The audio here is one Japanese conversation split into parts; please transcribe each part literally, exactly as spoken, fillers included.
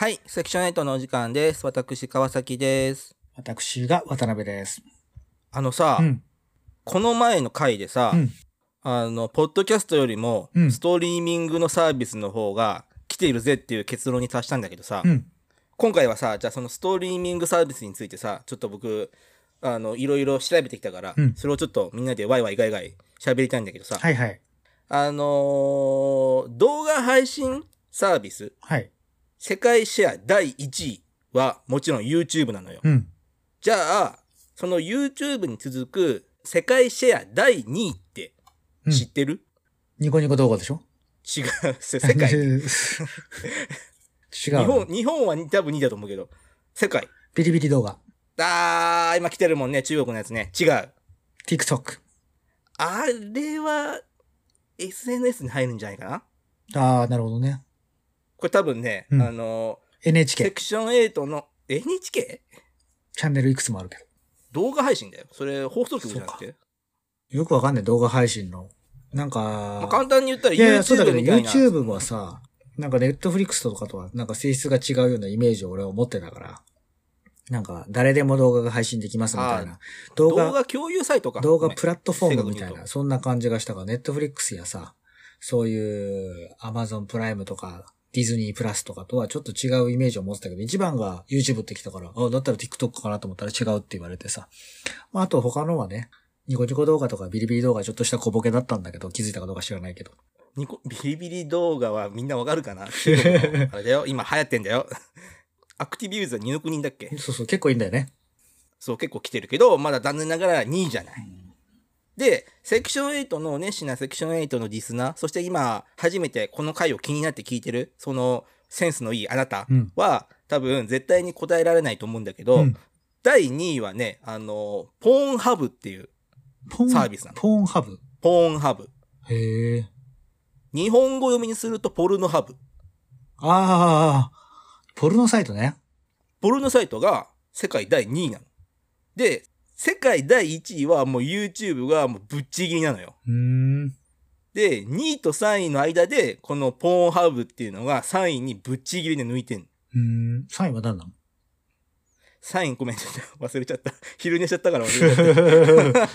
はい、セクションはちのお時間です。私、川崎です。 私が渡辺です。 あのさ、うん、この前の回でさ、うん、あの、ポッドキャストよりも、ストリーミングのサービスの方が来ているぜっていう結論に達したんだけどさ、うん、今回はさ、じゃあそのストリーミングサービスについてさ、ちょっと僕、あの、いろいろ調べてきたから、うん、それをちょっとみんなでワイワイガイガイ喋りたいんだけどさ、 はいはい。 あのー、動画配信サービス、 はい。 世界シェアだいいちいはもちろん YouTube なのよ。うん、じゃあ、その YouTube に続く世界シェアだいにいって知ってる？ うん、ニコニコ動画でしょ？ 違う。世界。違う。日本、日本は多分にいだと思うけど、世界。 ビリビリ動画。 あー、今来てるもんね、中国のやつね。違う。 TikTok。 あれは エスエヌエス に入るんじゃないかな？ あー、なるほどね。 これ多分ね、うん、あの、 エヌエイチケー。 セクションはちの、エヌエイチケー？ チャンネルいくつもあるけど。 動画配信だよ。それ放送局じゃなくて。 よくわかんない動画配信の。なんか、 まあ、簡単に言ったら YouTube みたいな。 いやいや、そうだけど YouTube はさ、なんか Netflix とかとはなんか性質が違うようなイメージを俺は持ってたから。なんか誰でも動画が配信できますみたいな。 動画、動画共有サイトか。 動画プラットフォームみたいな。そんな感じがしたから、Netflix やさ、そういう Amazon プライムとか、ディズニープラスとかとはちょっと違うイメージを持ってたけど、一番が YouTube ってきたから、あ、だったら TikTok かなと思ったら違うって言われてさ。まあ、あと他のはね、ニコニコ動画とかビリビリ動画ちょっとした小ボケだったんだけど、気づいたかどうか知らないけど。 ニコ、ビリビリ動画はみんなわかるかな？あれだよ、今流行ってんだよ。アクティブユーザーにおくにんだっけ？ そうそう、結構いいんだよね。 そう、結構来てるけど、まだ残念ながらにいじゃない。うん、で、セクションはちの熱心なセクションはちのリスナー、そして今、初めてこの回を気になって聞いてる、そのセンスのいいあなたは、うん、多分絶対に答えられないと思うんだけど、うん、だいにいはね、あの、ポーンハブっていうサービスなの。 ポーンハブ？ ポーンハブ。 へー。 日本語読みにするとポルノハブ。 ああ、ポルノサイトね。 ポルノサイトが世界だいにいなの。で、世界だいいちいはもう YouTube がもうぶっちぎりなのよ。 うーん。 で、にいとさんいの間で、このポーンハブっていうのがさんいにぶっちぎりで抜いてんの。 うーん。さんいは何なの？ さん 位ごめん、ちょっと忘れちゃった。昼寝しちゃったから忘れちゃった。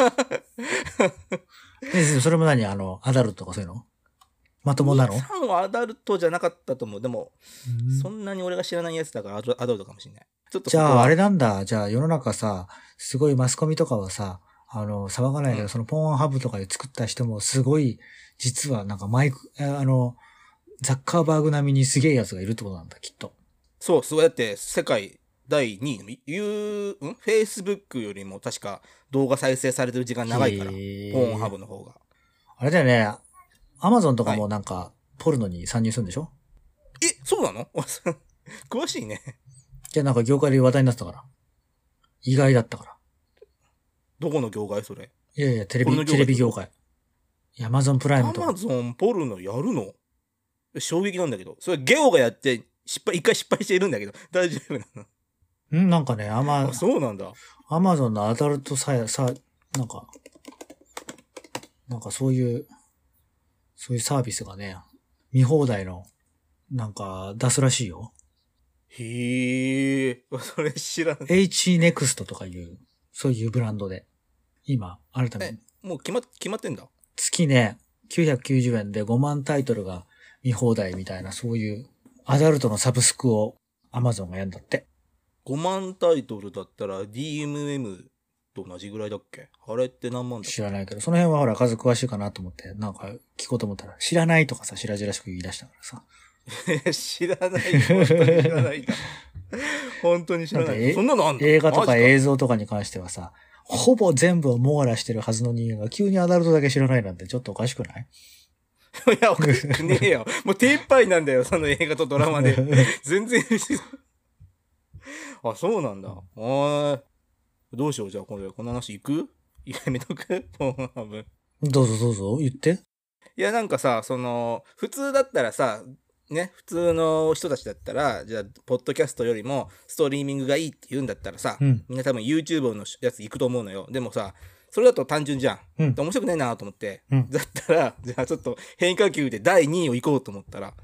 それも何あの、アダルトとかそういうの？まともなの？ さんはアダルトじゃなかったと思う。でも、そんなに俺が知らないやつだからアダルトかもしれない。ちょっとじゃあ、あれなんだ。じゃあ、世の中さ、すごいマスコミとかはさ、あの、騒がないけど、うん、そのポーンハブとかで作った人もすごい、実はなんかマイク、あの、ザッカーバーグ並みにすげえやつがいるってことなんだ、きっと。 そう、そうやって世界だいにいの、言う、ん ?Facebook よりも確か動画再生されてる時間長いから、ポーンハブの方が。 あれだよね、Amazon とかもなんか、ポルノに参入するんでしょ？ え、そうなの？詳しいね。 じゃあなんか業界で話題になってたから。意外だったから。 どこの業界それ？ いやいや、テレビ、テレビ業界。Amazon プライムとか。 Amazon ポルノやるの？衝撃なんだけど。それゲオがやって失敗、一回失敗しているんだけど、大丈夫なの？んなんかね、アマ、 あ、そうなんだ。 Amazon のアダルトさ、さ、なんか、なんかそういう、そういうサービスがね、見放題の、なんか出すらしいよ。 へえ、それ知らない。 H ネクストとかいう、そういうブランドで、今、新たに。 え、もう決ま、決まってんだ。 月ね、きゅうひゃくきゅうじゅうえんでごまんタイトルが見放題みたいな、そういうアダルトのサブスクを Amazon がやるんだって。 ごまんタイトルだったら ディーエムエム と同じぐらいだっけ？あれって何万だっけ？ 知らないけど、その辺はほら数詳しいかなと思って、なんか聞こうと思ったら、知らないとかさ、白々しく言い出したからさ。 知らない。本当に知らないんだ。本当に知らない。そんなのあんの？ 映画とか映像とかに関してはさ、ほぼ全部を網羅してるはずの人間が急にアダルトだけ知らないなんてちょっとおかしくない？ いや、おかしくねえよ。もう手一杯なんだよ、その映画とドラマで。全然あ、そうなんだ。あどうしよう、じゃあ今度この話行く？やめとく？ポーンハブ。 どうぞどうぞ、言って。 いや、なんかさ、その、普通だったらさ、ね、普通の人たちだったら、じゃあ、ポッドキャストよりもストリーミングがいいって言うんだったらさ、うん、みんな多分 YouTube のやつ行くと思うのよ。でもさ、それだと単純じゃん。うん、面白くないなと思って、うん、だったら、じゃあちょっと変化球でだいにいを行こうと思ったら、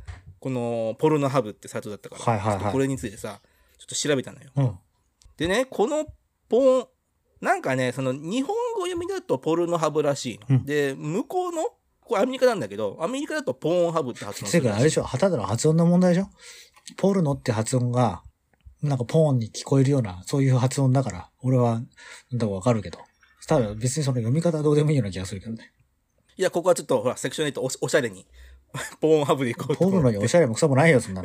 このポルノハブってサイトだったから、 はいはいはい、 ちょっとこれについてさ、ちょっと調べたのよ。 うん、 でね、このポン、なんかね、その日本語読みだとポルノハブらしいの。うん、で、向こうの、これアメリカなんだけど、アメリカだとポーンハブって発音する。 てかあれでしょ、ただの発音の問題でしょ。ポルノって発音が、なんかポーンに聞こえるような、そういう発音だから、俺は、なんだかわかるけど。ただ別にその読み方はどうでもいいような気がするけどね。 いや、ここはちょっと、ほら、セクションエイト お, おしゃれに、ポーンハブでいこうと思って。 ポルノにおしゃれもクソもないよ、そんなの。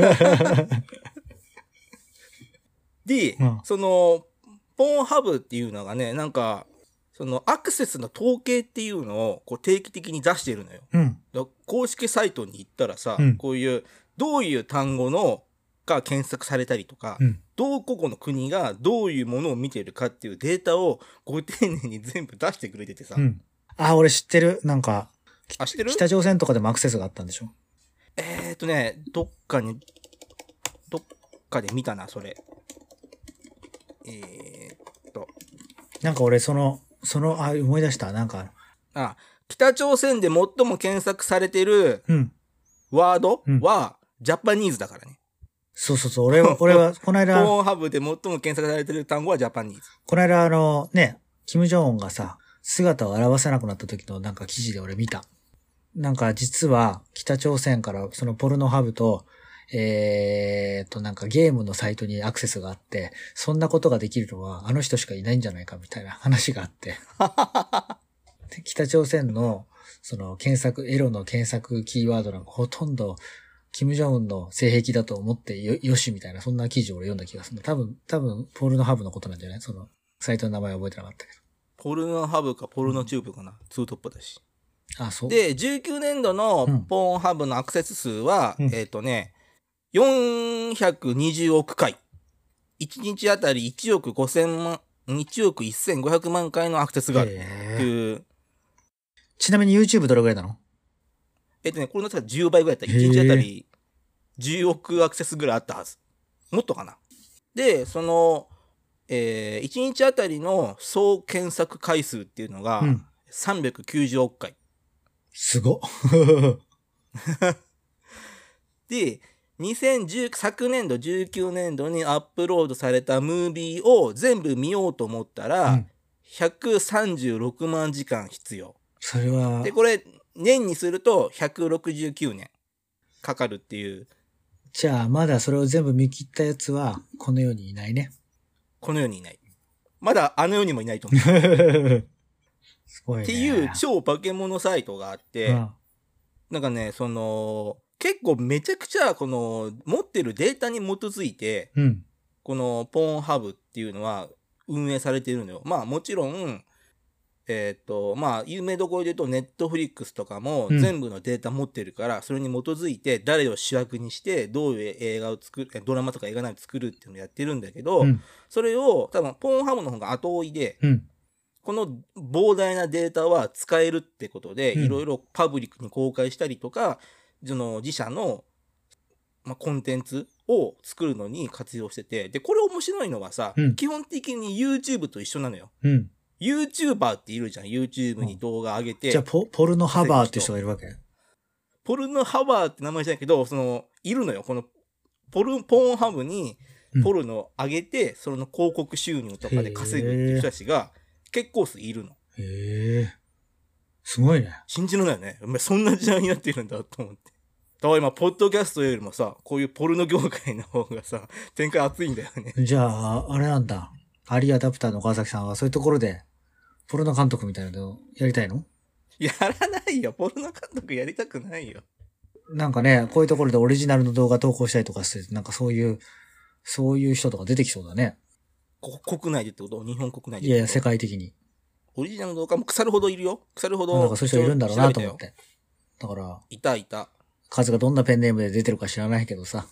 で、うん、その、ポーンハブっていうのがね、なんか、そのアクセスの統計っていうのをこう定期的に出してるのよ。 うん、 だ公式サイトに行ったらさ、 うん、 こういう、どういう単語のが検索されたりとか、 うん、 どう個々の国がどういうものを見てるかっていうデータをご丁寧に全部出してくれててさ。 うん、あ、俺知ってる。なんか、 あ、知ってる？ 北朝鮮とかでもアクセスがあったんでしょ？ えーとね、どっかに、どっかで見たな、それ。えーっと。 なんか俺その、その、あ、思い出した。なんか。 あ、北朝鮮で最も検索されてるワードは、ジャパニーズだからね。 そうそうそう。俺は、俺は、この間。 ポーンハブで最も検索されてる単語はジャパニーズ。 この間あの、ね、キム・ジョンウンがさ、姿を現せなくなった時のなんか記事で俺見た。なんか実は北朝鮮からそのポルノハブと、えーとなんかゲームのサイトにアクセスがあって、そんなことができるのはあの人しかいないんじゃないかみたいな話があって。で北朝鮮のその検索、エロの検索キーワードなんかほとんどキム・ジョンウンの性癖だと思ってよ、よしみたいなそんな記事を俺読んだ気がする。多分、多分ポルノハブのことなんじゃない？そのサイトの名前覚えてなかったけど。 ポルノハブかポルノチューブかな、うん、ツートップだし。 あ、そう。 で、じゅうきゅうねんどのポーンハブのアクセス数は、うん、えっとね、よんひゃくにじゅうおくかい。いちにちあたりいちおくごせんまん、いちおくせんごひゃくまんかいのアクセスがあるっていう。 ちなみに YouTube どれぐらいなの？ えっとね、これの確かじゅうばいぐらいだった。いちにちあたりじゅうおくアクセスぐらいあったはず。もっとかな。で、その、えー、いちにちあたりの総検索回数っていうのがさんびゃくきゅうじゅうおくかい。 すごっ。 で、にせんじゅう昨年度じゅうきゅうねんどにアップロードされたムービーを全部見ようと思ったら、うん、ひゃくさんじゅうろくまんじかん必要。 それは。 で、これ年にするとひゃくろくじゅうきゅうねんかかるっていう。 じゃあまだそれを全部見切ったやつはこの世にいないね。 この世にいない。まだあの世にもいないと思う。 すごいね。 っていう超化け物サイトがあって、うん、なんかね、その、結構めちゃくちゃこの持ってるデータに基づいて、 うん、 このポーンハブっていうのは運営されてるのよ。まあもちろん、えっと、まあ有名どころで言うとネットフリックスとかも全部のデータ持ってるから、うん、それに基づいて誰を主役にしてどういう映画を作る、ドラマとか映画など作るっていうのをやってるんだけど、うん、それを多分ポーンハブの方が後追いで、 うん、 この膨大なデータは使えるってことで、いろいろパブリックに公開したりとか、その自社の、まあ、コンテンツを作るのに活用してて、で、これ面白いのはさ、 うん、 基本的に YouTube と一緒なのよ。 うん、 YouTuber っているじゃん。YouTube に動画上げて。 じゃあポ、ポルノハバーって人がいるわけ？ ポルノハバーって名前じゃないけど、その、いるのよ。この、ポル、ポーンハブに、ポルノ上げて、うん、その広告収入とかで稼ぐっていう人たちが結構数いるの。 へえ。すごいね。 信じられないよね。そんな時代になってるんだと思って。だから今、ポッドキャストよりもさ、こういうポルノ業界の方がさ、展開熱いんだよね。 じゃあ、あれなんだ。アリアダプターの川崎さんはそういうところで、ポルノ監督みたいなのやりたいの？ やらないよ。ポルノ監督やりたくないよ。 なんかね、こういうところでオリジナルの動画投稿したりとかして、なんかそういう、そういう人とか出てきそうだね。 こ国内でってこと？日本国内で？ いやいや、世界的に。 オリジナルの動画も腐るほどいるよ。腐るほど。 なんかそういう人いるんだろうなと思って。だから。 いたいた。 数がどんなペンネームで出てるか知らないけどさ。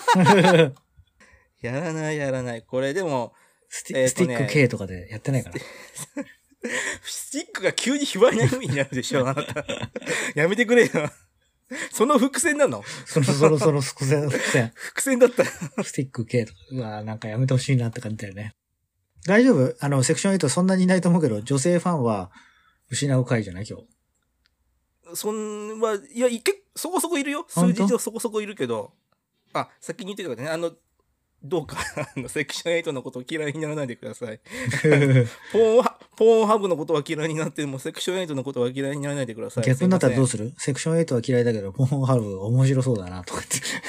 やらないやらない。これでも、 スティ、えーね、スティック K とかでやってないかな。 スティックが急に卑猥な意味になるでしょ、あなた。やめてくれよ。その伏線なの？ その、その、その伏線、伏線。 伏線だった。 スティック K とか。うわぁ、なんかやめてほしいなって感じだよね。大丈夫？あの、セクションエイトそんなにいないと思うけど、女性ファンは失う回じゃない今日。 そんは、いや、いけ、そこそこいるよ。数字上そこそこいるけど、あ、先に言ってくださいね。あの、どうか、あの、セクションエイトのことを嫌いにならないでください。ポーンハ、ポーンハブのことは嫌いになっても、セクションエイトのことは嫌いにならないでください。 逆になったらどうする？セクションエイトは嫌いだけど、ポーンハブ面白そうだな、とか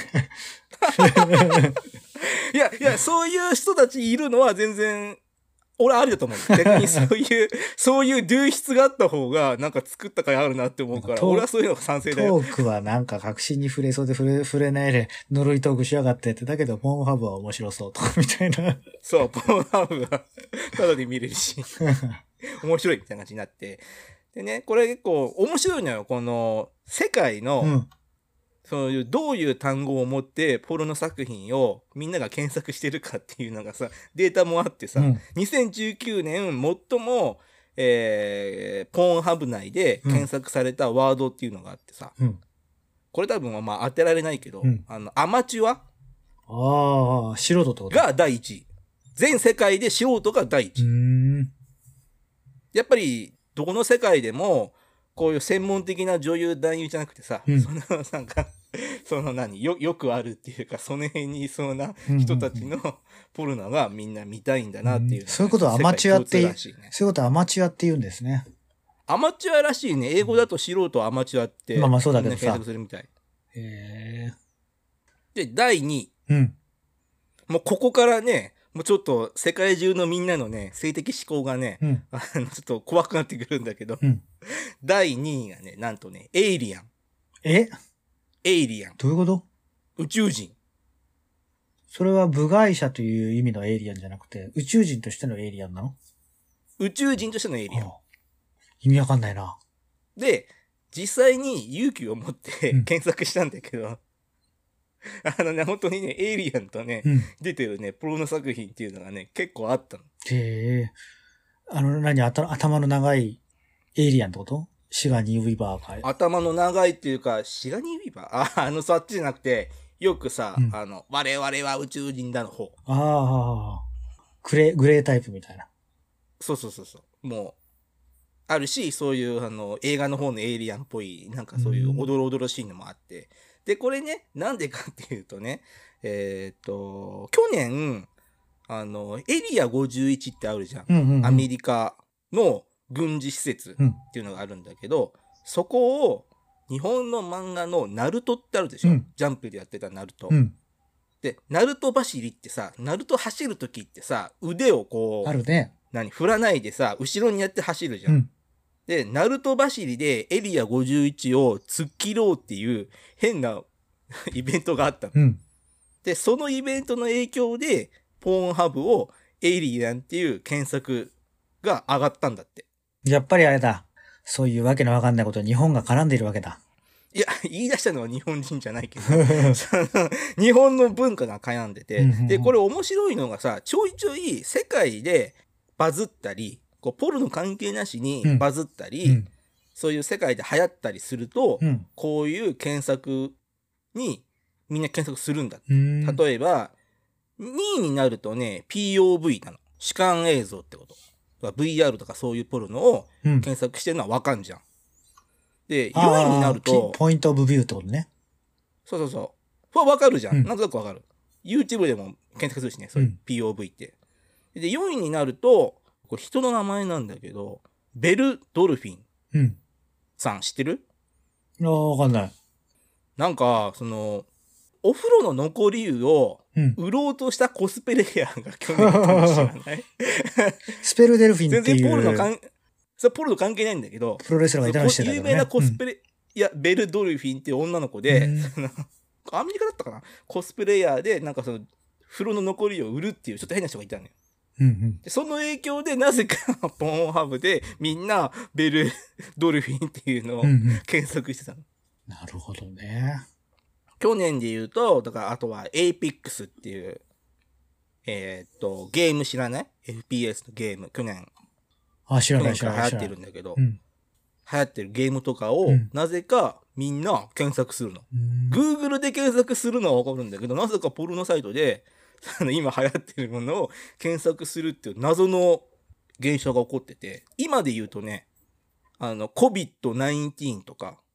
って。 いや、いや、そういう人たちいるのは全然、俺ありだと思う。逆にそういう、そういう流出があった方が、なんか作った甲斐あるなって思うから、俺はそういうのが賛成だよ。 トークはなんか確信に触れそうで触れ、触れないで、呪いトークしやがってって、だけど、ポーンハブは面白そうとか、みたいな。 そう、ポーンハブが、ただで見れるし、面白いみたいな感じになって。でね、これ結構面白いのよ。この、世界の、うんそういう、どういう単語を持ってポルノ作品をみんなが検索してるかっていうのがさ、データもあってさ、うん、にせんじゅうきゅうねん最も、えー、ポーンハブ内で検索されたワードっていうのがあってさ、うん、これ多分まあ当てられないけど、うん、あの、アマチュアああ、素人ってことがだいいちい。全世界で素人がだいいちい。やっぱり、どこの世界でも、こういう専門的な女優男優じゃなくてさ、うん、そのなんか、その何よ、よくあるっていうか、その辺にいそうな人たちのポルノがみんな見たいんだなっていう、ねうん。 そういうことはアマチュアっていう、そういうことはアマチュアって言うんですね。 アマチュアらしいね。英語だと素人アマチュアって。 まあまあそうだけどさ。 検索するみたい。 へで、だいにい。 うん。 もうここからね、もうちょっと世界中のみんなのね、性的思考がね、うん、あのちょっと怖くなってくるんだけど、うん、だいにいがね、なんとね、エイリアン。 えエイリアン。 どういうこと？ 宇宙人。 それは部外者という意味のエイリアンじゃなくて、宇宙人としてのエイリアンなの？ 宇宙人としてのエイリアン。 意味わかんないな。 で、実際に勇気を持って検索したんだけど、うん、あのね、本当にね、エイリアンとね、うん、出てるね、ポルノ作品っていうのがね、結構あったの。 へえ。あの、何、頭の長いエイリアンってこと？シガニー・ウィーバーかい。 頭の長いっていうか、シガニー・ウィーバーあ、あの、そっちじゃなくて、よくさ、うん、あの、我々は宇宙人だの方。 ああ、グレー、グレータイプみたいな。 そうそうそうそう。もう、あるし、そういう、あの、映画の方のエイリアンっぽい、なんかそういうおどろおどろしいのもあって。で、これね、なんでかっていうとね、えー、っと、去年、あの、エリアごじゅういちってあるじゃん。 うんうんうん、 アメリカの軍事施設っていうのがあるんだけど、うん、そこを日本の漫画のナルトってあるでしょ、うん、ジャンプでやってたナルト、 うん、 でナルト走りってさ、ナルト走るときってさ、腕をこうあるね、 何振らないでさ、後ろにやって走るじゃん、うん、でナルト走りでエリアごじゅういちを突っ切ろうっていう変なイベントがあったの、 うん、 でそのイベントの影響でポーンハブをエイリアンっていう検索が上がったんだって。 やっぱりあれだ。そういうわけのわかんないことに日本が絡んでいるわけだ。 いや、言い出したのは日本人じゃないけど、その日本の文化が絡んでて、で、これ面白いのがさ、ちょいちょい世界でバズったり、こうポルノ関係なしにバズったり、うん、そういう世界で流行ったりすると、うん、こういう検索にみんな検索するんだ。例えば、にいになるとね、ピーオーブイ なの。主観映像ってこと。ブイアール とかそういうポルノを検索してるのはわかんじゃん。うん、で、よいになると。 ポイントオブビューってことね。 そうそうそう。これわかるじゃん。うん、なんとなくわかる。YouTube でも検索するしね、そういう ピーオーブイ って。で、よいになると、これ人の名前なんだけど、ベル・ドルフィンさん知ってる？ ああ、わかんない。 なんか、その、お風呂の残り湯を売ろうとしたコスプレイヤーが去年いたの知らない？ スペルデルフィンっていう。 全然ポルノ関それポルノ関係ないんだけど、 プロレスラーがいたのしてたけどね。 有名なコスプレ、うん、いや、ベル・ドルフィンっていう女の子で、アメリカだったかな、コスプレイヤーで、なんかその、風呂の残り湯を売るっていうちょっと変な人がいたのよ。 うんうん、 でその影響でなぜかポーンハブでみんなベル・ドルフィンっていうのを検索してたの。 うんうん、なるほどね。 去年で言うと、だからあとは エーピックス っていう、えー、っと、ゲーム知らない？ エフピーエス のゲーム、去年。 あ、知らない知らない。 流行ってるんだけど、うん、流行ってるゲームとかを、うん、なぜかみんな検索するの。Google で検索するのはわかるんだけど、なぜかポルノサイトで、今流行ってるものを検索するっていう謎の現象が起こってて、今で言うとね、あの、コビッドナインティーン とか、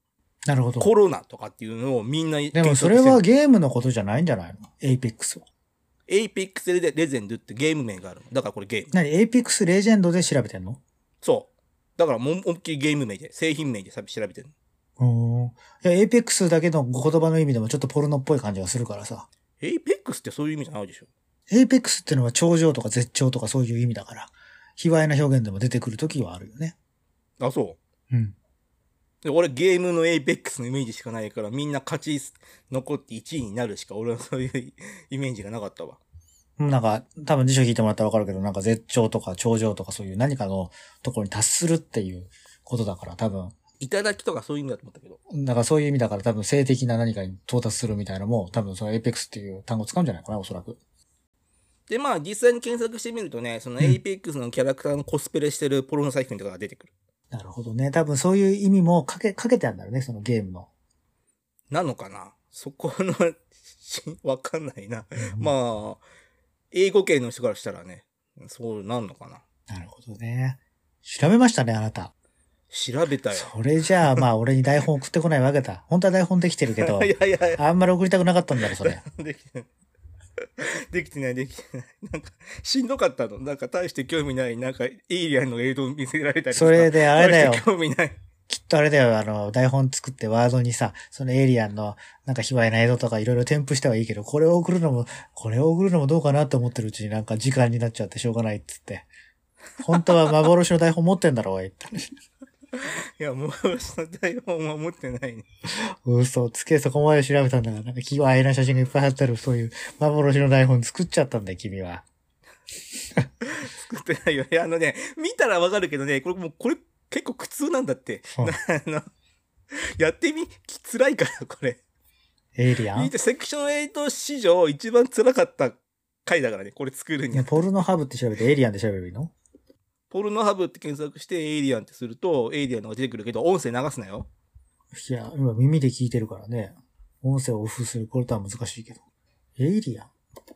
なるほど。 コロナとかっていうのをみんなでもそれはゲームのことじゃないんじゃないの？エイペックスは。 エイペックスレジェンドってゲーム名があるの。だからこれゲーム。 何？エイペックスレジェンドで調べてんの？ そう。だからもう思いっきりゲーム名で、製品名で調べてるの。いや、エイペックスだけの言葉の意味でもちょっとポルノっぽい感じがするからさ。 エイペックスってそういう意味じゃないでしょ。 エイペックスってのは頂上とか絶頂とかそういう意味だから、卑猥な表現でも出てくるときはあるよね。 あ、そう。 うん。 で俺ゲームのエイペックスのイメージしかないから、みんな勝ち残っていちいになるしか俺はそういうイメージがなかったわ。 なんか、多分辞書引いてもらったらわかるけど、なんか絶頂とか頂上とかそういう何かのところに達するっていうことだから多分。 いただきとかそういう意味だと思ったけど。 だからそういう意味だから多分性的な何かに到達するみたいなのも多分そのエイペックスっていう単語使うんじゃないかな、おそらく。 で、まあ実際に検索してみるとね、そのエイペックスのキャラクターのコスプレしてるポルノ作品とかが出てくる。 なるほどね。多分そういう意味もかけ、かけてあるんだろうね、そのゲームの。 なのかなそこのわかんないな。うん、まあ、英語圏の人からしたらね、そうなんのかな。 なるほどね。調べましたね、あなた。 調べたよ。 それじゃあ、まあ、俺に台本送ってこないわけだ。本当は台本できてるけど、いやいやいやあんまり送りたくなかったんだろ、それ。 できてない。できてない、できてない。なんか、しんどかったの。なんか、大して興味ない、なんか、エイリアンの映像見せられたりとか。 それで、あれだよ。 大して興味ない。 きっとあれだよ、あの、台本作ってワードにさ、そのエイリアンの、なんか卑猥な映像とかいろいろ添付してはいいけど、これを送るのも、これを送るのもどうかなって思ってるうちになんか時間になっちゃってしょうがないっつって。本当は幻の台本持ってんだろ、おいって。 いや、もう、その台本は持ってないね。 嘘つけ、そこまで調べたんだから、なんか卑猥な写真がいっぱい貼ってある、そういう幻の台本作っちゃったんだよ、君は。 作ってないよね。あのね、見たらわかるけどね、これもう、これ結構苦痛なんだって。あの、やってみ、辛いから、これ。 エイリアン？ セクションエイト史上一番辛かった回だからね、これ作るには。 ポルノハブって調べてエイリアンで調べればいいの？ ポルノハブって検索してエイリアンってすると、エイリアンのが出てくるけど、音声流すなよ。 いや、今耳で聞いてるからね。音声をオフする、これとは難しいけど。エイリアン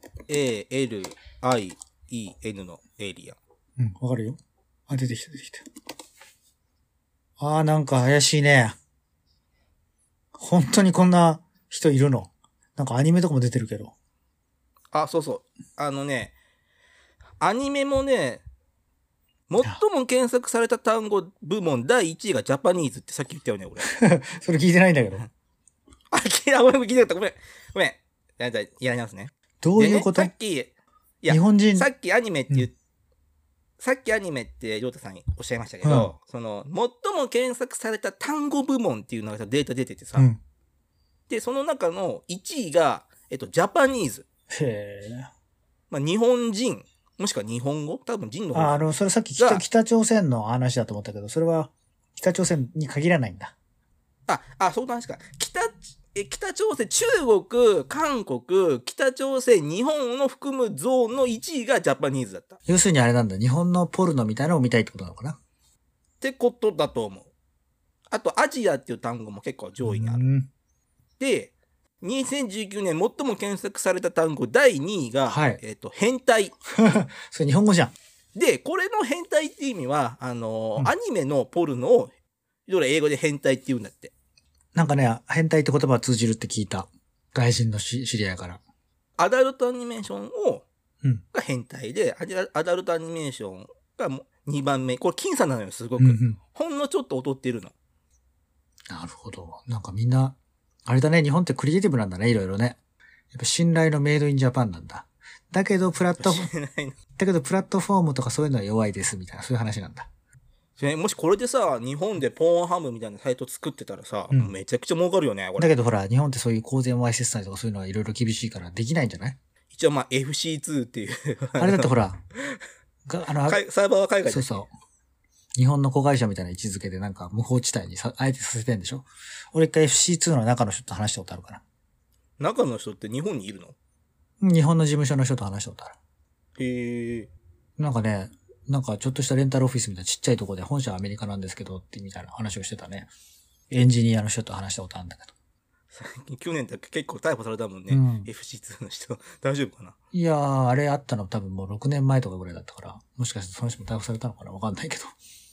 ?A, L, I, E, N のエイリアン。うん、わかるよ。あ、出てきた、出てきた。あー、なんか怪しいね。本当にこんな人いるの？なんかアニメとかも出てるけど。 あ、そうそう。あのね、アニメもね、最も検索された単語部門だいいちいがジャパニーズってさっき言ったよね、俺。 それ聞いてないんだけど。 あ、聞いた、ごめん、聞いてなかった。ごめん。ごめん。やりやりますね。 どういうこと？ ね、さっき、いや、 日本人。 さっきアニメって言っ、うん、さっきアニメってりょうたさんおっしゃいましたけど、うん、その、最も検索された単語部門っていうのがデータ出ててさ、うん、で、その中のいちいが、えっと、ジャパニーズ。 へー。 まあ、日本人。もしくは日本語？多分人の方。 あ、あの、それさっき北、北朝鮮の話だと思ったけど、それは北朝鮮に限らないんだ。 あ、あ、そういう話か。北、え、北朝鮮、中国、韓国、北朝鮮、日本を含むゾーンのいちいがジャパニーズだった。 要するにあれなんだ。日本のポルノみたいなのを見たいってことなのかな？ ってことだと思う。あと、アジアっていう単語も結構上位にある。で、にせんじゅうきゅうねん最も検索された単語だいにいが、はい、えっと、変態。 それ日本語じゃん。 で、これの変態っていう意味は、あのーうん、アニメのポルノを、いろいろ英語で変態って言うんだって。 なんかね、変態って言葉は通じるって聞いた。外人の知り合いから。 アダルトアニメーションを、 うん、 が変態で、アダルトアニメーションがにばんめ。これ僅差なのよ、すごく。 うんうん、 ほんのちょっと劣ってるの。 なるほど。なんかみんな、あれだね、日本ってクリエイティブなんだね、いろいろね。やっぱ信頼のメイドインジャパンなんだ。だけど、プラットフォーム、だけど、プラットフォームとかそういうのは弱いです、みたいな、そういう話なんだ。 もしこれでさ、日本でポーンハムみたいなサイト作ってたらさ、うん、めちゃくちゃ儲かるよね、これ。 だけどほら、日本ってそういう公然わいせつ罪とかそういうのはいろいろ厳しいからできないんじゃない？ 一応まあ エフシーツー っていう。 あれだってほら、があの、 サーバーは海外で。 そうそう。日本の子会社みたいな位置づけでなんか無法地帯にさあえてさせてんでしょ？俺一回 エフシーツー の中の人と話したことあるから。 中の人って日本にいるの？日本の事務所の人と話したことある。 へえ。 なんかね、なんかちょっとしたレンタルオフィスみたいなちっちゃいとこで本社はアメリカなんですけどってみたいな話をしてたね。エンジニアの人と話したことあるんだけど。 最近去年だけ結構逮捕されたもんね。 うん、 エフシーツー の人。大丈夫かな？ いやー、あれあったの多分もうろくねんまえとかぐらいだったから、もしかしてその人も逮捕されたのかなわかんないけど。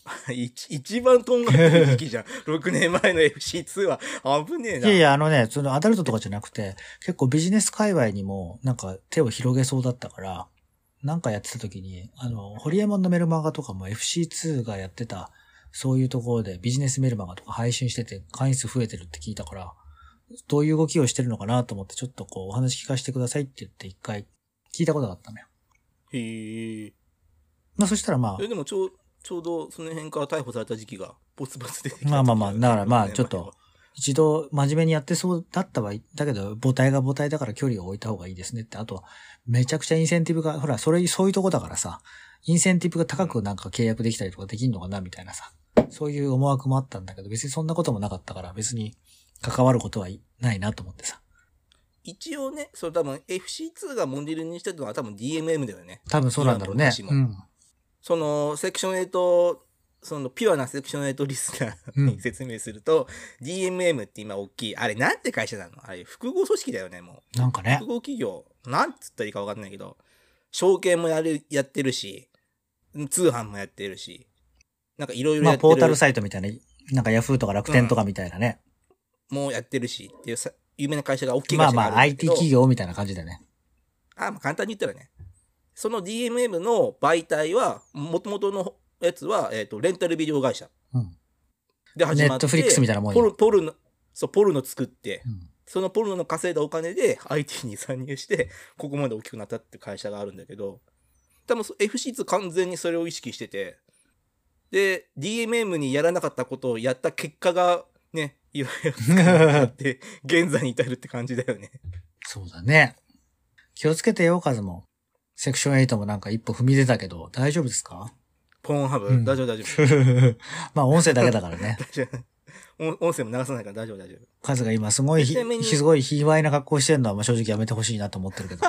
一一番とんがってる時期じゃん。ろくねんまえの エフシーツー は危ねえな。 いやいや、あのね、そのアダルトとかじゃなくて、結構ビジネス界隈にもなんか手を広げそうだったから、なんかやってた時に、あの、ホリエモンのメルマガとかも エフシーツー がやってた、そういうところでビジネスメルマガとか配信してて会員数増えてるって聞いたから、どういう動きをしてるのかなと思ってちょっとこうお話聞かせてくださいって言って一回聞いたことがあったのよ。 へえ。 まあそしたらまあ。 え、でもちょう、ちょうどその辺から逮捕された時期がポツポツ出てきた。 まあまあまあ、だからまあちょっと、一度真面目にやってそうだったわ。だけど、母体が母体だから距離を置いた方がいいですねって。あと、めちゃくちゃインセンティブが、ほら、それ、そういうとこだからさ、インセンティブが高くなんか契約できたりとかできんのかなみたいなさ。そういう思惑もあったんだけど、別にそんなこともなかったから、別に関わることはないなと思ってさ。 一応ね、そう多分 エフシーツー がモデルにしてるのは多分 ディーエムエム だよね。 多分そうなんだろうね。うん。 その、セクションエイト、そのピュアなセクションエイトリスナーに説明すると、うん、ディーエムエム って今大きい。あれなんて会社なの？あれ複合組織だよね、もう。 なんかね。 複合企業。なんつったらいいか分かんないけど、証券もやる、やってるし、通販もやってるし、なんかいろいろやってる。 まあ、ポータルサイトみたいな、なんかヤフーとか楽天とかみたいなね。 うん、もうやってるし、っていうさ、有名な会社が大きい会社があるんだけど。 まあまあ、アイティー 企業みたいな感じだね。 あ、まあ簡単に言ったらね。その ディーエムエム の媒体は、もともとのやつは、えっと、レンタルビデオ会社。うん。で始まって。 ネットフリックスみたいなもんポル、ポルノ、そう、ポルノ作って、 うん、 そのポルノの稼いだお金で アイティー に参入して、ここまで大きくなったって会社があるんだけど、多分 エフシーツー 完全にそれを意識してて、で、ディーエムエム にやらなかったことをやった結果が、ね、いろいろあって、現在に至るって感じだよね。 そうだね。気をつけてよ、カズも。セクションエイトもなんか一歩踏み出たけど、大丈夫ですか？ ポーンハブ、うん、大丈夫大丈夫。 まあ音声だけだからね。 音声も流さないから大丈夫大丈夫。 カズが今すごい、すごい卑猥な格好してるのはまあ正直やめてほしいなと思ってるけど。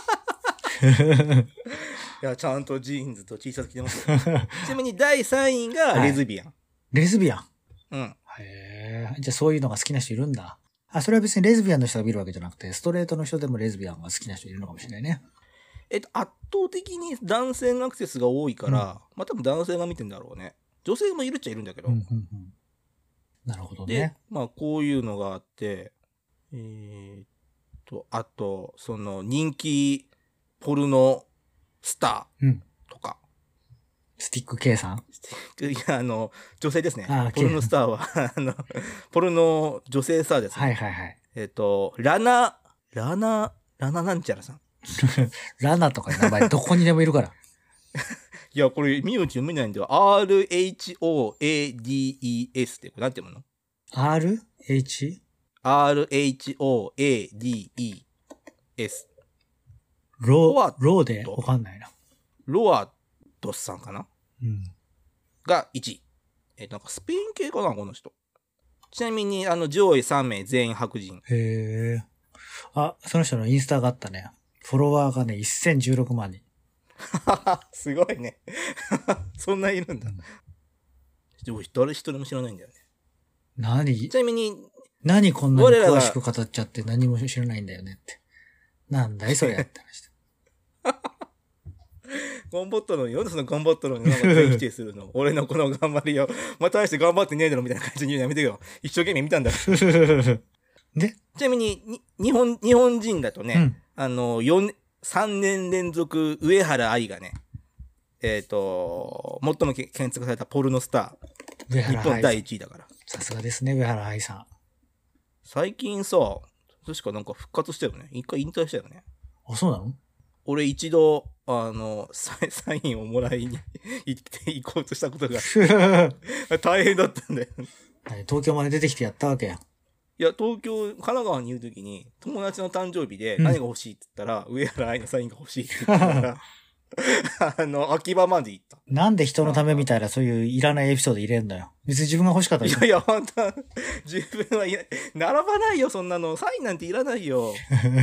いや、ちゃんとジーンズと T シャツ着てますよ。ちなみにだいさんいがレズビアン。はい、 レズビアン？ うん。 へえ。じゃあそういうのが好きな人いるんだ。あ、それは別にレズビアンの人が見るわけじゃなくて、ストレートの人でもレズビアンが好きな人いるのかもしれないね。 えっと、圧倒的に男性のアクセスが多いから、うん、まあ多分男性が見てんだろうね。女性もいるっちゃいるんだけど。うんうんうん、 なるほどね。 で、まあこういうのがあって、えー、っと、あと、その人気ポルノスターとか。 うん、スティック K さん？ いや、あの、女性ですね。ポルノスターは、あの、ポルノ女性スターですね。 はいはいはい。 えっと、ラナ、ラナ、ラナなんちゃらさん。 ラナとか名前どこにでもいるから。 いや、これ、名字読めないんだよ。アールエイチオーエーディーイーエス って、これなんて読むの？ アールエイチ？ アールエイチオーエーディーイーエス。 ロー、ローでわかんないな。 ロアドスさんかな？ うん。 がいちい。え、なんかスペイン系かな、この人。ちなみに、あの、上位さん名全員白人。 へー。あ、その人のインスタがあったね。フォロワーがね、せんじゅうろくまんにん。 すごいね。そんないるんだ。うん、誰一人も知らないんだよね。 何？ ちなみに、 何こんなに詳しく語っちゃって何も知らないんだよねって。なんだいそれやって話だ。 頑張ったのに、なんでそんな頑張ったのになんか全否定するの？俺のこの頑張りを、まあ、大して頑張ってねえだろみたいな感じに言うのやめてよ。一生懸命見たんだ。 でちなみに、に、日本、日本人だとね、 うん、 あの、よん、さんねん連続、上原愛がね、えっ、ー、と、最も検索されたポルノスター。上原愛。日本だいいちいだから。 さすがですね、上原愛さん。 最近さ、確かなんか復活したよね。一回引退したよね。 あ、そうなの？ 俺一度、あの、サインをもらいに行って行こうとしたことが大変だったんだよ。 東京まで出てきてやったわけや。 いや、東京、神奈川にいるときに、友達の誕生日で何が欲しいって言ったら、うん、上原愛のサインが欲しいって言ったから、あの、秋葉まで行った。 なんで人のためみたいなそういういらないエピソード入れるんだよ。別に自分が欲しかったらいいやいや、本当自分はいら、並ばないよ、そんなの。サインなんていらないよ。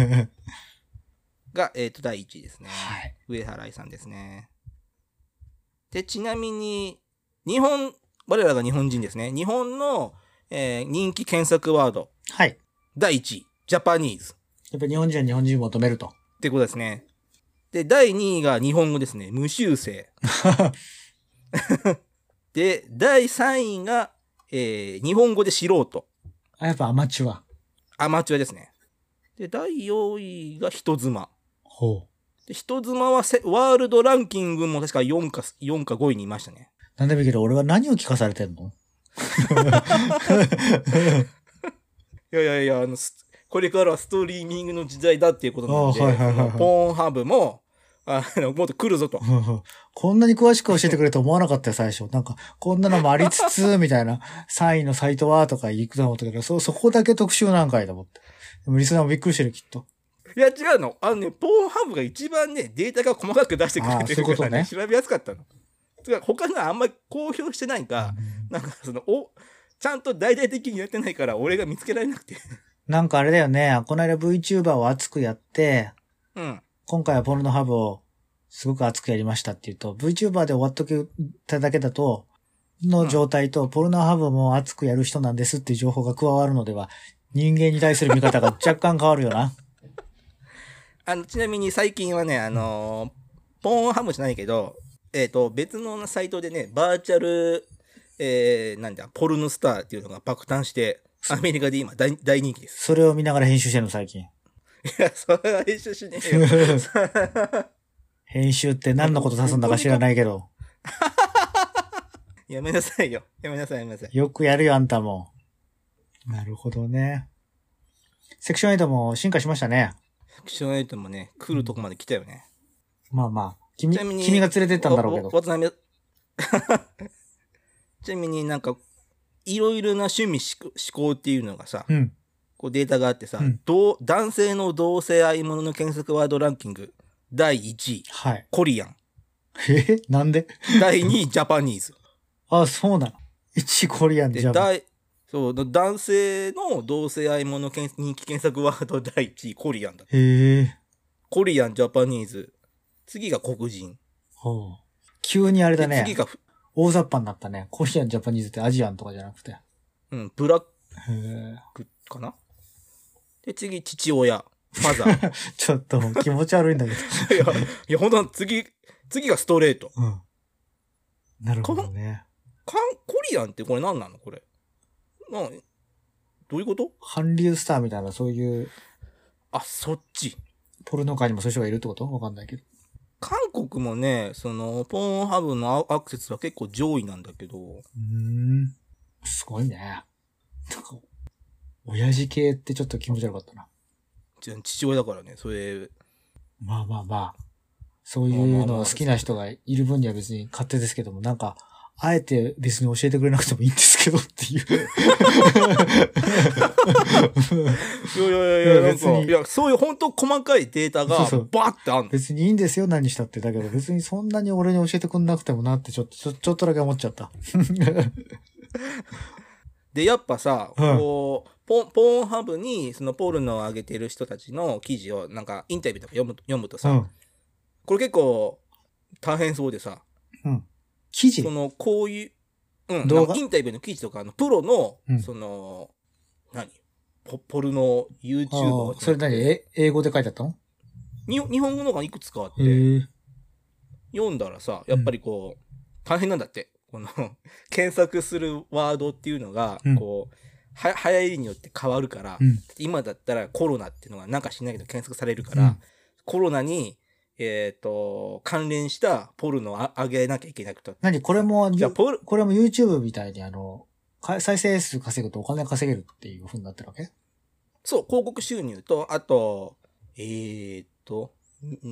が、えっ、ー、と、だいいちいですね。 はい。 上原愛さんですね。で、ちなみに、日本、我らが日本人ですね。日本の、えー、人気検索ワード。 はい。 だいいちい、ジャパニーズ。 やっぱり日本人は日本人を求めると。 ってことですね。で、だいにいが日本語ですね。無修正。 で、だいさんいが、えー、日本語で素人。 あ、やっぱアマチュア。 アマチュアですね。で、だいよんいが人妻。 ほう。 で、人妻はせワールドランキングも確かよんか、よんかごいにいましたね。 なんでもいいけど、俺は何を聞かされてんのいやいやいや、あの、これからはストリーミングの時代だっていうことなんで、 はいはいはいはい、 ポーンハブも、あの、もっと来るぞと。 こんなに詳しく教えてくれと思わなかったよ、最初。なんか、こんなのもありつつ、みたいな、さんいのサイトはとか行くと思ったけど、そ、そこだけ特集なんかいと思って。でもリスナーもびっくりしてる、きっと。 いや、違うの。あのね、ポーンハブが一番ね、データが細かく出してくれてるからね、 ね、 調べやすかったの。つか他のはあんまり公表してないか、うん、なんかその、お、ちゃんと大々的にやってないから、俺が見つけられなくて。 なんかあれだよね、この間 VTuber を熱くやって、 うん。 今回はポルノハブをすごく熱くやりましたって言うと、VTuber で終わっとけただけだと、の状態と、ポルノハブも熱くやる人なんですっていう情報が加わるのでは、人間に対する見方が若干変わるよな。 あの、ちなみに最近はね、あのー、ポーンハブじゃないけど、えっと、別のサイトでね、バーチャル、えー、なんだ、ポルノスターっていうのが爆誕して、アメリカで今大大人気です。 それを見ながら編集してんの、最近。 いや、それは編集しねえよ。 編集って何のこと指すんだか知らないけど。 やめなさいよ。やめなさい、やめなさい。 よくやるよ、あんたも。なるほどね。セクションエイトも進化しましたね。 セクションエイトもね、来るとこまで来たよね。 まあまあ。君、君が連れてったんだろうけど。 渡辺ちなみになんか、いろいろな趣味思考っていうのがさ、 うん、 こうデータがあってさ、 うん、 男性の同性愛ものの検索ワードランキング、だいいちい、 はい、 コリアン。 えなんでだいにい、ジャパニーズ。 あ、そうなの。いちいコリアンでジャパニーズ。 そう、男性の同性愛もの人気検索ワードだいいちい、コリアンだ。 へえ。 コリアン、ジャパニーズ。次が黒人。 ほう。急にあれだね。 次が大雑把になったね。コリアン、ジャパニーズってアジアンとかじゃなくて。 うん、ブラッへクかな。で、次、父親。ファザー。 ちょっと気持ち悪いんだけど。 いや、いや、ほんと、次、次がストレート。 うん。なるほどね。 コリアンってこれ何なのこれ。などういうこと？ 韓流スターみたいな、そういう。 あ、そっち。 ポルノ界にもそういう人がいるってことわかんないけど。 韓国もね、その、ポーンハブのアクセスは結構上位なんだけど。うーん。すごいね。なんか、親父系ってちょっと気持ち悪かったな。 父親だからね、それ。 まあまあまあ。そういうのを好きな人がいる分には別に勝手ですけども、なんか、あえて別に教えてくれなくてもいいんですけどっていう。 いやいやいやいや、なんか、いや、そういう本当細かいデータがバーってあるの。 別にいいんですよ、何したって。だけど別にそんなに俺に教えてくれなくてもなってちょっと、ちょ、ちょっとだけ思っちゃった。 で、やっぱさ、 うん、 こう、ポン、ポーンハブにそのポルノを上げてる人たちの記事をなんかインタビューとか読む、読むとさ、うん、これ結構大変そうでさ、 うん。記事その、こういう、うん、 動画インタビューの記事とか、あの、プロの、 うん、 その、何ポ、ポルノ YouTuber。 それ何え英語で書いてあったの？ に日本語のがいくつかあって、読んだらさ、やっぱりこう、うん、大変なんだって。この、検索するワードっていうのが、うん、こう、は、流行りによって変わるから、うん、今だったらコロナっていうのがなんかしないけど検索されるから、うん、コロナに、えっ、ー、と、関連したポルノを上げなきゃいけなくて。 何これも、じゃポルこれも YouTube みたいにあの、再生数稼ぐとお金稼げるっていう風になってるわけ？ そう、広告収入と、あと、えっ、ー、と、うん、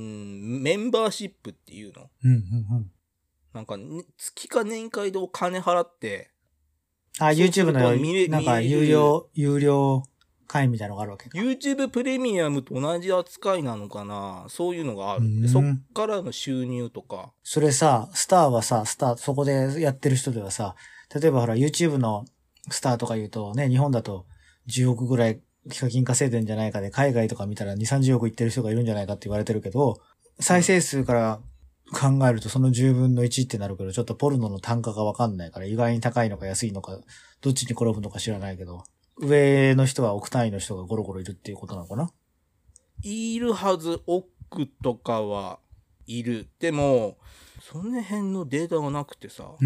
メンバーシップっていうの。 うんうんうん。 なんか、ね、月か年会でお金払って、 あ、YouTube のなんか有料、有料会みたいなのがあるわけか。 YouTube プレミアムと同じ扱いなのかな、そういうのがある。でそっからの収入とか。 それさ、スターはさ、スター、そこでやってる人ではさ、例えばほら YouTube のスターとか言うとね、日本だとじゅうおくぐらい課金稼いでんじゃないかで、海外とか見たらに、さんじゅうおくいってる人がいるんじゃないかって言われてるけど、再生数から考えるとそのじゅうぶんのいちってなるけど、ちょっとポルノの単価がわかんないから、意外に高いのか安いのか、どっちに転ぶのか知らないけど、上の人は億単位の人がゴロゴロいるっていうことなのかな？ いるはず、億とかはいる。でも、その辺のデータがなくてさ、 うん、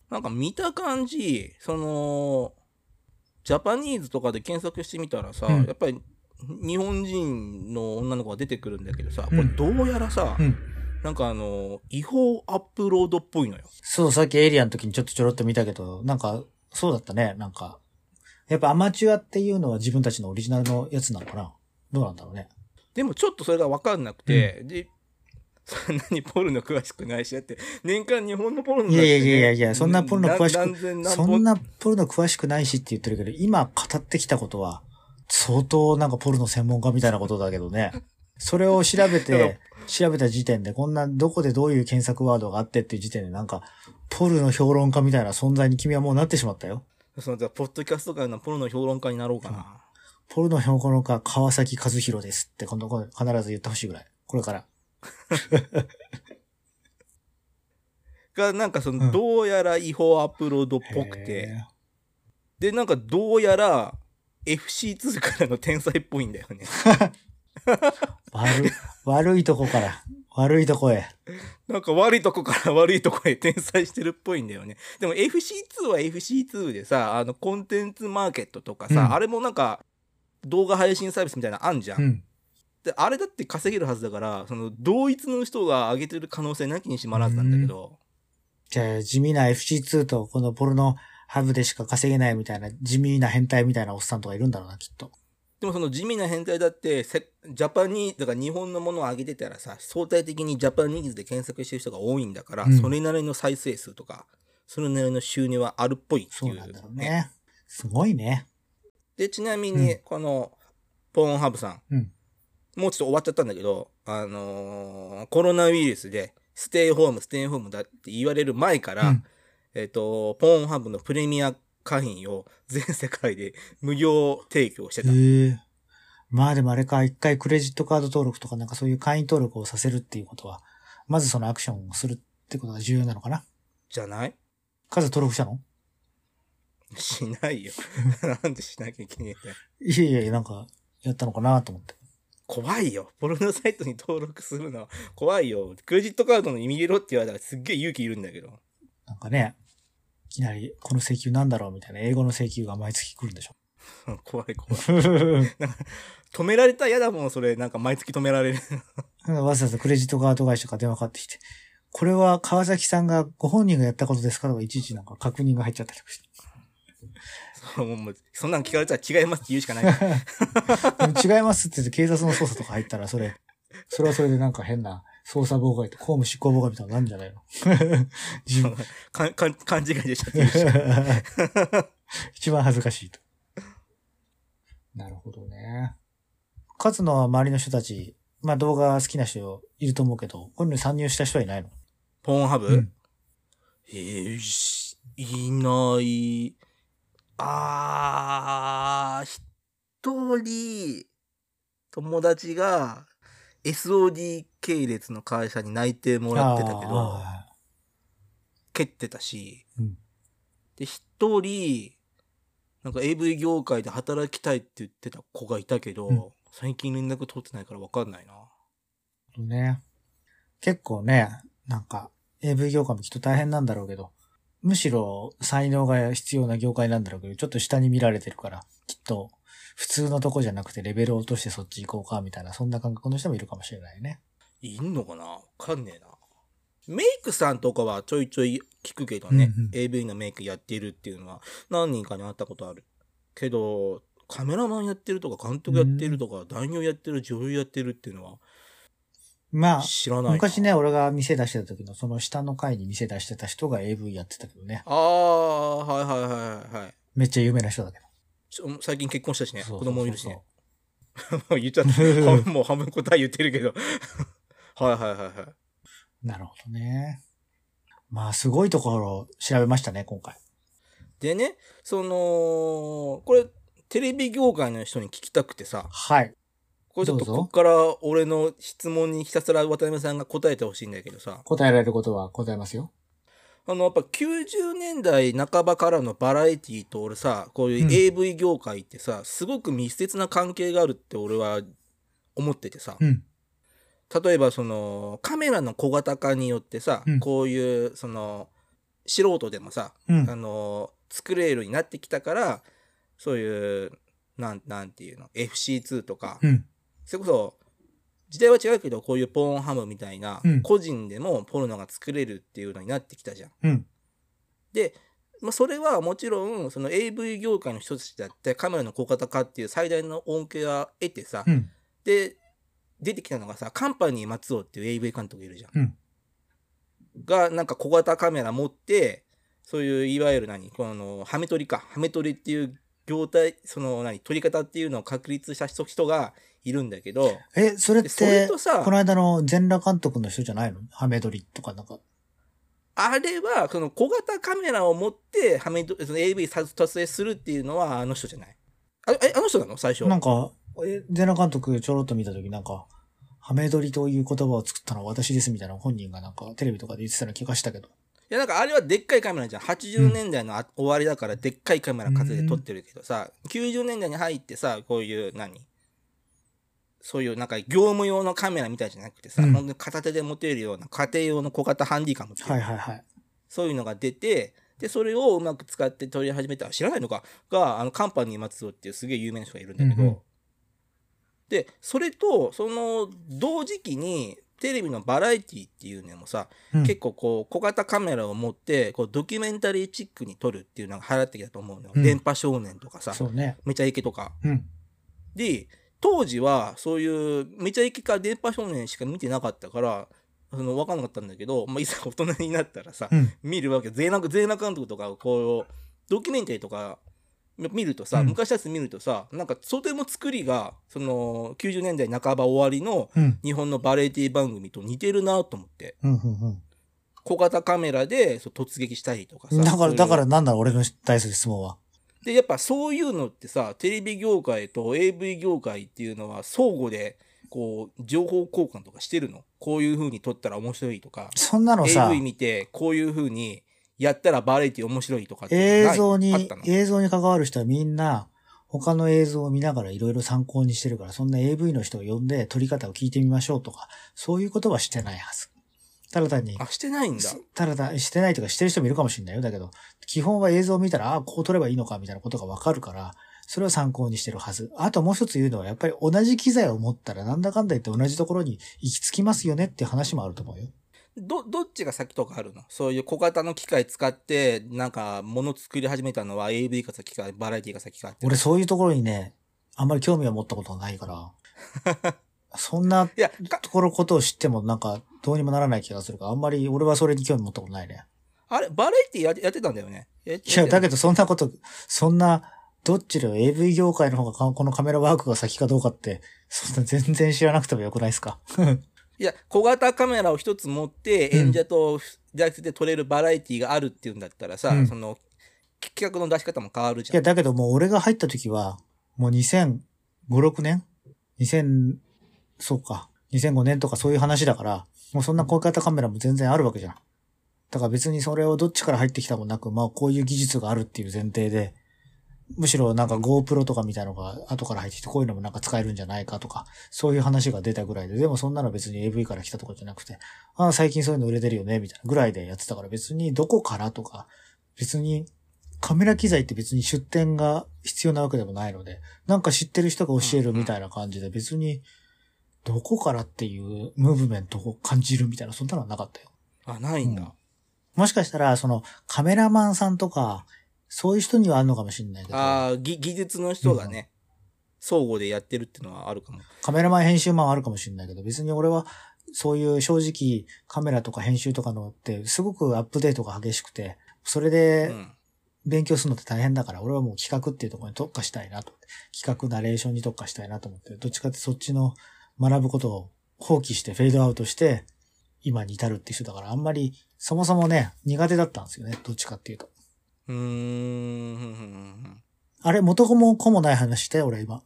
なんか見た感じ、その、ジャパニーズとかで検索してみたらさ、 うんやっぱり日本人の女の子が出てくるんだけどさ、 うんこれどうやらさ、 うん。 なんかあの、違法アップロードっぽいのよ。 そう、さっきエイリアンの時にちょっとちょろっと見たけど、なんか、そうだったね。なんか、やっぱアマチュアっていうのは自分たちのオリジナルのやつなのかな？どうなんだろうね。 でもちょっとそれが分かんなくて、で、そんなにポルノ詳しくないし、だって年間日本のポルノだって、ね、 いやいやいやいや、そんなポルノ詳し何千く、 何本そんなポルノ詳しくないしって言ってるけど、今語ってきたことは、相当なんかポルノ専門家みたいなことだけどね。それを調べて、調べた時点で、こんな、どこでどういう検索ワードがあってっていう時点で、なんか、ポルノ評論家みたいな存在に君はもうなってしまったよ。 そのじゃあポッドキャスト界のポルノ評論家になろうかな。 ポルノ評論家、川崎和弘ですって、今度必ず言ってほしいぐらい。これから。 が、なんかその、どうやら違法アップロードっぽくて、で、なんかどうやら エフシーツー からの天才っぽいんだよね。 悪い、悪いとこから、悪いとこへ。 なんか悪いとこから悪いとこへ転載してるっぽいんだよね。でも エフシーツー は エフシーツー でさ、あの、コンテンツマーケットとかさ、うん、あれもなんか、動画配信サービスみたいなのあんじゃん。うん、で、あれだって稼げるはずだから、その、同一の人が上げてる可能性なきにしもあらずなんだけど。 じゃあ、地味な エフシーツー とこのポルノハブでしか稼げないみたいな、地味な変態みたいなおっさんとかいるんだろうな、きっと。 でもその地味な変態だって、ジャパニーズ、だから日本のものを上げてたらさ、相対的にジャパニーズで検索してる人が多いんだから、うん、それなりの再生数とか、それなりの収入はあるっぽいっていう、ね。そうなんだろうね。 すごいね。 で、ちなみに、この、ポーンハブさん、うん、もうちょっと終わっちゃったんだけど、あのー、コロナウイルスで、ステイホーム、ステイホームだって言われる前から、うん、えっと、ポーンハブのプレミア会員を全世界で無料提供してた。 へー。まあでもあれか、一回クレジットカード登録とかなんかそういう会員登録をさせるっていうことは、まずそのアクションをするってことが重要なのかな？ じゃない？ 数登録したの？ しないよ。なんでしなきゃいけないんだよ。 いやいや、なんか、やったのかなと思って。 怖いよ。ポルノサイトに登録するのは怖いよ。クレジットカードの意味入れろって言われたらすっげえ勇気いるんだけど。 なんかね、いきなりこの請求なんだろうみたいな英語の請求が毎月来るんでしょ。 怖い怖い。なんか止められたら嫌だもん、それ。なんか毎月止められる。 わざわざクレジットカード会社から電話かかってきて、これは川崎さんがご本人がやったことですかとかいちいちなんか確認が入っちゃったりとかして。 そうもうそんなん聞かれたら違いますって言うしかない。 違いますって言って警察の捜査とか入ったらそれ、それはそれでなんか変な捜査妨害と公務執行妨害みたいなのなんじゃないの自分かか勘違いでしょって言うし。 一番恥ずかしいと。なるほどね。勝の周りの人たち、まあ動画好きな人いると思うけど、こういうのに参入した人はいないの？ ポーンハブ？うん、えー、いない。あー、一人、友達が エスオーディー 系列の会社に内定もらってたけど、蹴ってたし、うん、で、一人、なんか エーブイ 業界で働きたいって言ってた子がいたけど、うん、最近連絡取ってないから分かんないな。 ね。結構ね、なんか エーブイ 業界もきっと大変なんだろうけど、むしろ才能が必要な業界なんだろうけど、ちょっと下に見られてるから、きっと普通のとこじゃなくてレベルを落としてそっち行こうかみたいな、そんな感覚の人もいるかもしれないね。 いんのかな？わかんねえな。メイクさんとかはちょいちょい聞くけどね、うんうん、エーブイ のメイクやってるっていうのは何人かに会ったことある。けど、カメラマンやってるとか監督やってるとか、男優やってる、女優やってるっていうのは、 まあ、 知らないな。 昔ね、俺が店出してた時のその下の階に店出してた人が エーブイ やってたけどね。 ああ、はいはいはいはい。 めっちゃ有名な人だけど。 ちょ最近結婚したしね、 そうそうそうそう子供いるしね。言っちゃった。もう半分答え言ってるけど。はいはいはいはい。 なるほどね。まあ、すごいところを調べましたね、今回。 でね、その、これ、テレビ業界の人に聞きたくてさ。 はい。 これちょっとここから俺の質問にひたすら渡辺さんが答えてほしいんだけどさ。 答えられることは答えますよ。 あの、やっぱきゅうじゅうねんだい半ばからのバラエティと俺さ、こういう エーブイ 業界ってさ、うん、すごく密接な関係があるって俺は思っててさ。うん、例えばそのカメラの小型化によってさ、うん、こういうその素人でもさ、 うん。 あのー作れるようになってきたから、そういう、なん、なんていうの、エフシーツー とか、 うん。 それこそ、時代は違うけど、こういうポーンハムみたいな、 うん個人でもポルノが作れるっていうのになってきたじゃん。 うん。 で、まあ、それはもちろん、その エーブイ 業界の人たちだってカメラの小型化っていう最大の恩恵は得てさ、 うん。 で、出てきたのがさ、カンパニー松尾っていう エーブイ 監督いるじゃん。 うん。 が、なんか小型カメラ持って、そういういわゆる何、この、ハメ撮りか。ハメ撮りっていう業態、その何、撮り方っていうのを確立した人がいるんだけど。 え、それっでそれて、 とさこの間の全裸監督の人じゃないの？ハメ撮りとかなんか。 あれは、その小型カメラを持ってハメ撮、その エーブイ 撮影するっていうのはあの人じゃない。あ、え、あの人なの最初。 なんか、え全裸監督ちょろっと見たときなんか、ハメ撮りという言葉を作ったのは私ですみたいな本人がなんかテレビとかで言ってたの気がしたけど。 いや、なんかあれはでっかいカメラじゃん。はちじゅうねんだいのあ終わりだからでっかいカメラ数で撮ってるけどさ、きゅうじゅうねんだいに入ってさ、こういう何そういうなんか業務用のカメラみたいじゃなくてさ、 うん本当に片手で持てるような家庭用の小型ハンディカムっていう、 はいはいはい。 そういうのが出て、で、それをうまく使って撮り始めた、知らないのかが、あの、カンパニー松尾っていうすげえ有名な人がいるんだけど、 うんうんで、それと、その、同時期に、テレビのバラエティっていうのもさ、 うん、 結構こう、小型カメラを持って、こう、ドキュメンタリーチックに撮るっていうのが流行ってきたと思うのよ。 うん電波少年とかさ、 そうね。 めちゃイケとか。 うん。 で、当時は、そういう、めちゃイケか電波少年しか見てなかったから、その、わかんなかったんだけど、まあ、いざ大人になったらさ、 うん。 見るわけ。全裸、全裸監督とか、こう、ドキュメンタリーとか、見るとさ、 うん昔のやつ見るとさ、なんか、とても作りが、その、きゅうじゅうねんだい半ば終わりのうん。 日本のバラエティ番組と似てるなと思って。 うん。うん。 小型カメラでそう突撃したりとかさ。 うん。だから、 そういうだからなんだろう、俺の対する質問は。 で、やっぱそういうのってさ、テレビ業界と エーブイ 業界っていうのは相互で、こう、情報交換とかしてるの。こういう風に撮ったら面白いとか。 そんなのさ、 エーブイ 見て、こういう風にやったらバラエティ面白いとかっていうのない映像あっにたの、 映像に関わる人はみんな、他の映像を見ながらいろいろ参考にしてるから、そんな エーブイ の人を呼んで撮り方を聞いてみましょうとか、そういうことはしてないはず。ただ単に、 あ、してないんだ。 ただ単にしてないとかしてる人もいるかもしれないよ。だけど、基本は映像を見たら、ああ、こう撮ればいいのかみたいなことがわかるから、それを参考にしてるはず。あともう一つ言うのは、やっぱり同じ機材を持ったら、なんだかんだ言って同じところに行き着きますよねっていう話もあると思うよ。 ど、どっちが先とかあるの？そういう小型の機械使って、なんか、物作り始めたのは エーブイ が先か、バラエティが先かって。 俺そういうところにね、あんまり興味を持ったことがないから、そんないや、 ところことを知ってもなんかどうにもならない気がするから、あんまり俺はそれに興味持ったことないね。 あれ、バラエティやってやってたんだよね。やいや、だけど。 どそんなこと、そんな、どっちで エーブイ 業界の方がかこのカメラワークが先かどうかって、そんな全然知らなくてもよくないですか？ いや、小型カメラを一つ持って、演者と大学で撮れるバラエティがあるっていうんだったらさ、 うんその、企画の出し方も変わるじいや、 ゃん。 だけどもう俺が入った時は、もうにせんご、ろくねん ?にせん、そうか。にせんごねんとかそういう話だから、もうそんな小型カメラも全然あるわけじゃん。だから別にそれをどっちから入ってきたもなく、まあこういう技術があるっていう前提で、むしろなんか GoPro とかみたいなのが後から入ってきてこういうのもなんか使えるんじゃないかとか、そういう話が出たぐらいで、でもそんなの別に エーブイ から来たとかじゃなくて、ああ最近そういうの売れてるよね、みたいなぐらいでやってたから別にどこからとか、別にカメラ機材って別に出展が必要なわけでもないので、なんか知ってる人が教えるみたいな感じで別にどこからっていうムーブメントを感じるみたいな、そんなのはなかったよ。 あ、ないんだ。 うんもしかしたら、そのカメラマンさんとか、そういう人にはあるのかもしれないけど。 ああ、技術の人がね、相互でやってるってのはあるかも。 カメラマン編集マンはあるかもしれないけど、別に俺は、そういう正直カメラとか編集とかのってすごくアップデートが激しくて、それで勉強するのって大変だから、俺はもう企画っていうところに特化したいなと。企画ナレーションに特化したいなと思って、どっちかってそっちの学ぶことを放棄してフェードアウトして、今に至るっていう人だから、あんまりそもそもね、苦手だったんですよね、どっちかっていうと。 うーん。 あれ、元も子もない話して、俺今。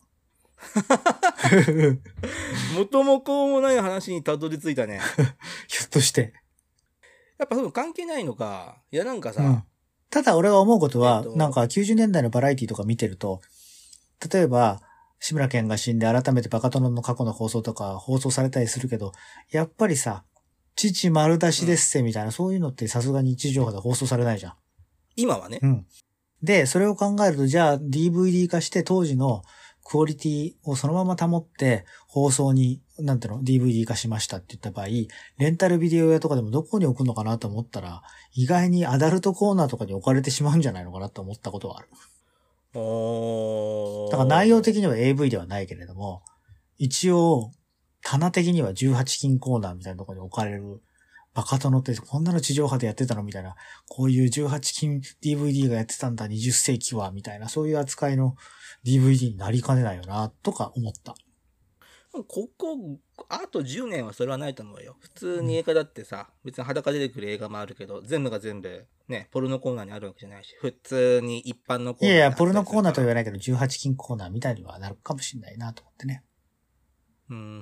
元も子もない話にたどり着いたね。 ひょっとして。 やっぱそういうの関係ないのか。いやなんかさ、 うん、ただ俺が思うことは、 えっと、 なんかきゅうじゅうねんだいのバラエティとか見てると、例えば、志村けんが死んで改めてバカ殿の過去の放送とか放送されたりするけど、やっぱりさ、 父丸出しですせみたいな、うん、そういうのってさすがに地上波で放送されないじゃん。 今はね。 うん。で、それを考えると、じゃあ ディーブイディー 化して当時のクオリティをそのまま保って放送に、なんていうの ?ディーブイディー 化しましたって言った場合、レンタルビデオ屋とかでもどこに置くのかなと思ったら、意外にアダルトコーナーとかに置かれてしまうんじゃないのかなと思ったことはある。 おー。 だから内容的には エーブイ ではないけれども、一応、棚的にはじゅうはち禁コーナーみたいなところに置かれる。バカ殿ってこんなの地上波でやってたのみたいな。こういうじゅうはち禁 ディーブイディー がやってたんだ、にじゅっ世紀は、みたいな。そういう扱いの ディーブイディー になりかねないよな、とか思った。 ここ、あとじゅうねんはそれはないと思うよ。普通に映画だってさ、うん、別に裸出てくる映画もあるけど、全部が全部、ね、ポルノコーナーにあるわけじゃないし、普通に一般のコーナー。 いやいや、ポルノコーナーとは言わないけど、じゅうはち禁コーナーみたいにはなるかもしれないなと思ってね。 うん、うん、うん、うん。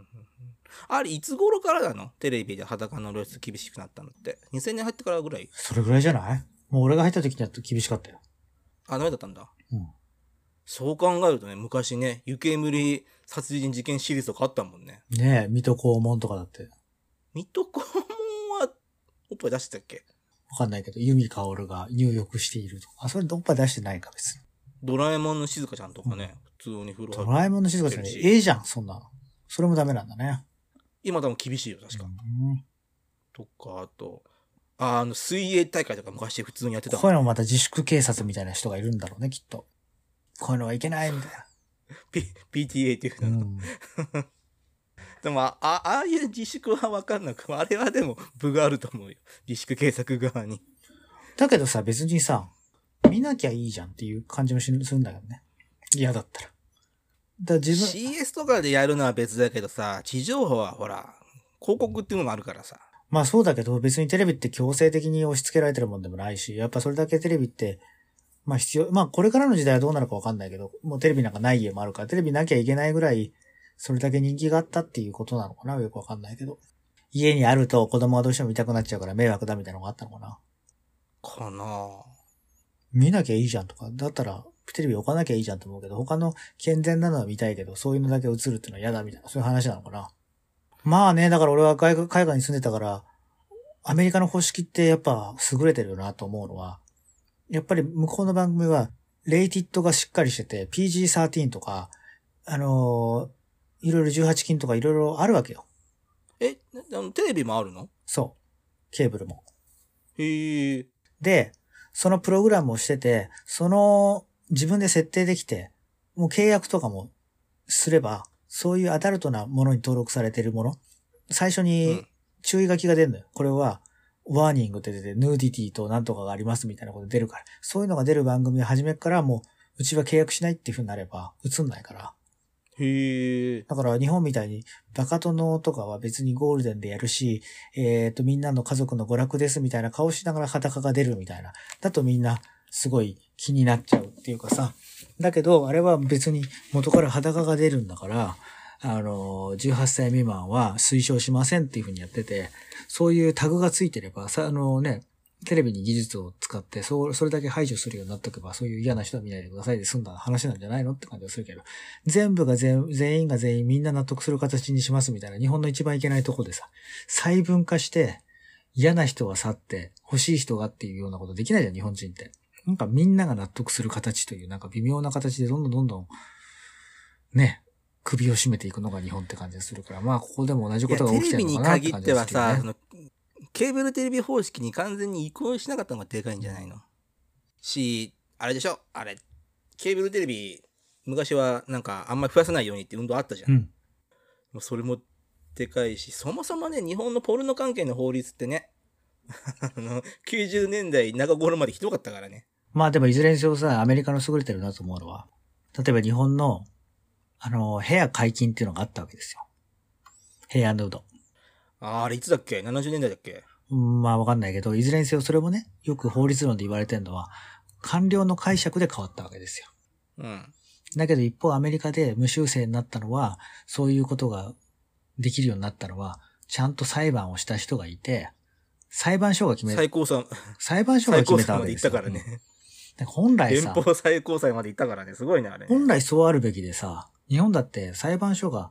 あれ、いつ頃からなの？テレビで裸の露出厳しくなったのって。にせんねん入ってからぐらい？ それぐらいじゃない？もう俺が入った時には厳しかったよ。 あ、ダメだったんだ。 うん。 そう考えるとね、昔ね、湯煙殺人事件シリーズとかあったもんね。 ねえ、水戸黄門とかだって。 水戸黄門は、おっぱい出してたっけ？ わかんないけど、由美かおるが入浴しているとか。あ、それおっぱい出してないか別に。 ドラえもんの静香ちゃんとかね、うん、普通に風呂入って。 ドラえもんの静香ちゃんね、ええじゃん、そんなの。それもダメなんだね。 今多分厳しいよ、確か。 うん、 とか、あと、あの、水泳大会とか昔普通にやってたもん。 こういうのもまた自粛警察みたいな人がいるんだろうね、きっと。こういうのはいけないみたいな。 P、ピーティーエー っていうの、うん、でもあ、ああいう自粛は分かんなく、あれはでも部があると思うよ。自粛警察側に。 だけどさ、別にさ、見なきゃいいじゃんっていう感じもするんだけどね。嫌だったら。だから自分シーエス とかでやるのは別だけどさ、地上波はほら、広告っていうのもあるからさ。 まあそうだけど、別にテレビって強制的に押し付けられてるもんでもないし、やっぱそれだけテレビって、まあ必要、まあこれからの時代はどうなるかわかんないけど、もうテレビなんかない家もあるから、テレビなきゃいけないぐらい、それだけ人気があったっていうことなのかな、よくわかんないけど。家にあると子供がどうしても見たくなっちゃうから迷惑だみたいなのがあったのかな。 かなぁ。 見なきゃいいじゃんとか、だったらテレビ置かなきゃいいじゃんと思うけど、他の健全なのは見たいけど、そういうのだけ映るっていうのは嫌だみたいな、そういう話なのかな。まあね、だから俺は海外、海外に住んでたから、アメリカの方式ってやっぱ優れてるなと思うのは、やっぱり向こうの番組は、レイティッドがしっかりしてて、ピージーサーティーン とか、あのー、いろいろじゅうはち禁とかいろいろあるわけよ。 え、あのテレビもあるの？ そう。ケーブルも。 へー。 で、そのプログラムをしてて、その自分で設定できて、もう契約とかもすれば、そういうアダルトなものに登録されているもの、最初に注意書きが出るのよ。これは、ワーニングって出て、ヌーディティとなんとかがありますみたいなこと出るから。そういうのが出る番組は初めからもう、うちは契約しないっていう風になれば、映んないから。 へー。 だから日本みたいに、バカ殿とかは別にゴールデンでやるし、えっと、みんなの家族の娯楽ですみたいな顔しながら裸が出るみたいな。だとみんな、すごい気になっちゃうっていうかさ。だけど、あれは別に元から裸が出るんだから、あの、じゅうはっさい未満は推奨しませんっていう風にやってて、そういうタグがついてれば、さ、あのね、テレビに技術を使って、そう、それだけ排除するようになっとけば、そういう嫌な人は見ないでくださいで済んだ話なんじゃないのって感じがするけど、全部が全、全員が全員みんな納得する形にしますみたいな、日本の一番いけないとこでさ、細分化して、嫌な人は去って、欲しい人がっていうようなことできないじゃん、日本人って。なんかみんなが納得する形という、なんか微妙な形でどんどんどんどん、ね、首を絞めていくのが日本って感じがするから、まあここでも同じことが起きてるのかなって感じがする、ね。テレビに限ってはさ、そのケーブルテレビ方式に完全に移行しなかったのがでかいんじゃないの？し、あれでしょ？あれ、ケーブルテレビ、昔はなんかあんまり増やさないようにって運動あったじゃん。うん、もうそれもでかいし、そもそもね、日本のポルノ関係の法律ってね、あの、きゅうじゅうねんだい中頃までひどかったからね。 まあでもいずれにせよさ、アメリカの優れてるなと思うのは、例えば日本の、あの、ヘア解禁っていうのがあったわけですよ。ヘアヌード。 あ, あれいつだっけ ?ななじゅうねんだいだっけ？ まあわかんないけど、いずれにせよそれもね、よく法律論で言われてるのは、官僚の解釈で変わったわけですよ。 うん。 だけど一方アメリカで無修正になったのは、そういうことができるようになったのは、ちゃんと裁判をした人がいて、裁判所が決めた。 最高裁。 裁判所が決めたわけですよ。 最高裁まで行ったからね。 うん、本来さ。 連邦最高裁まで行ったからね。すごいね、あれ。 本来そうあるべきでさ、日本だって裁判所が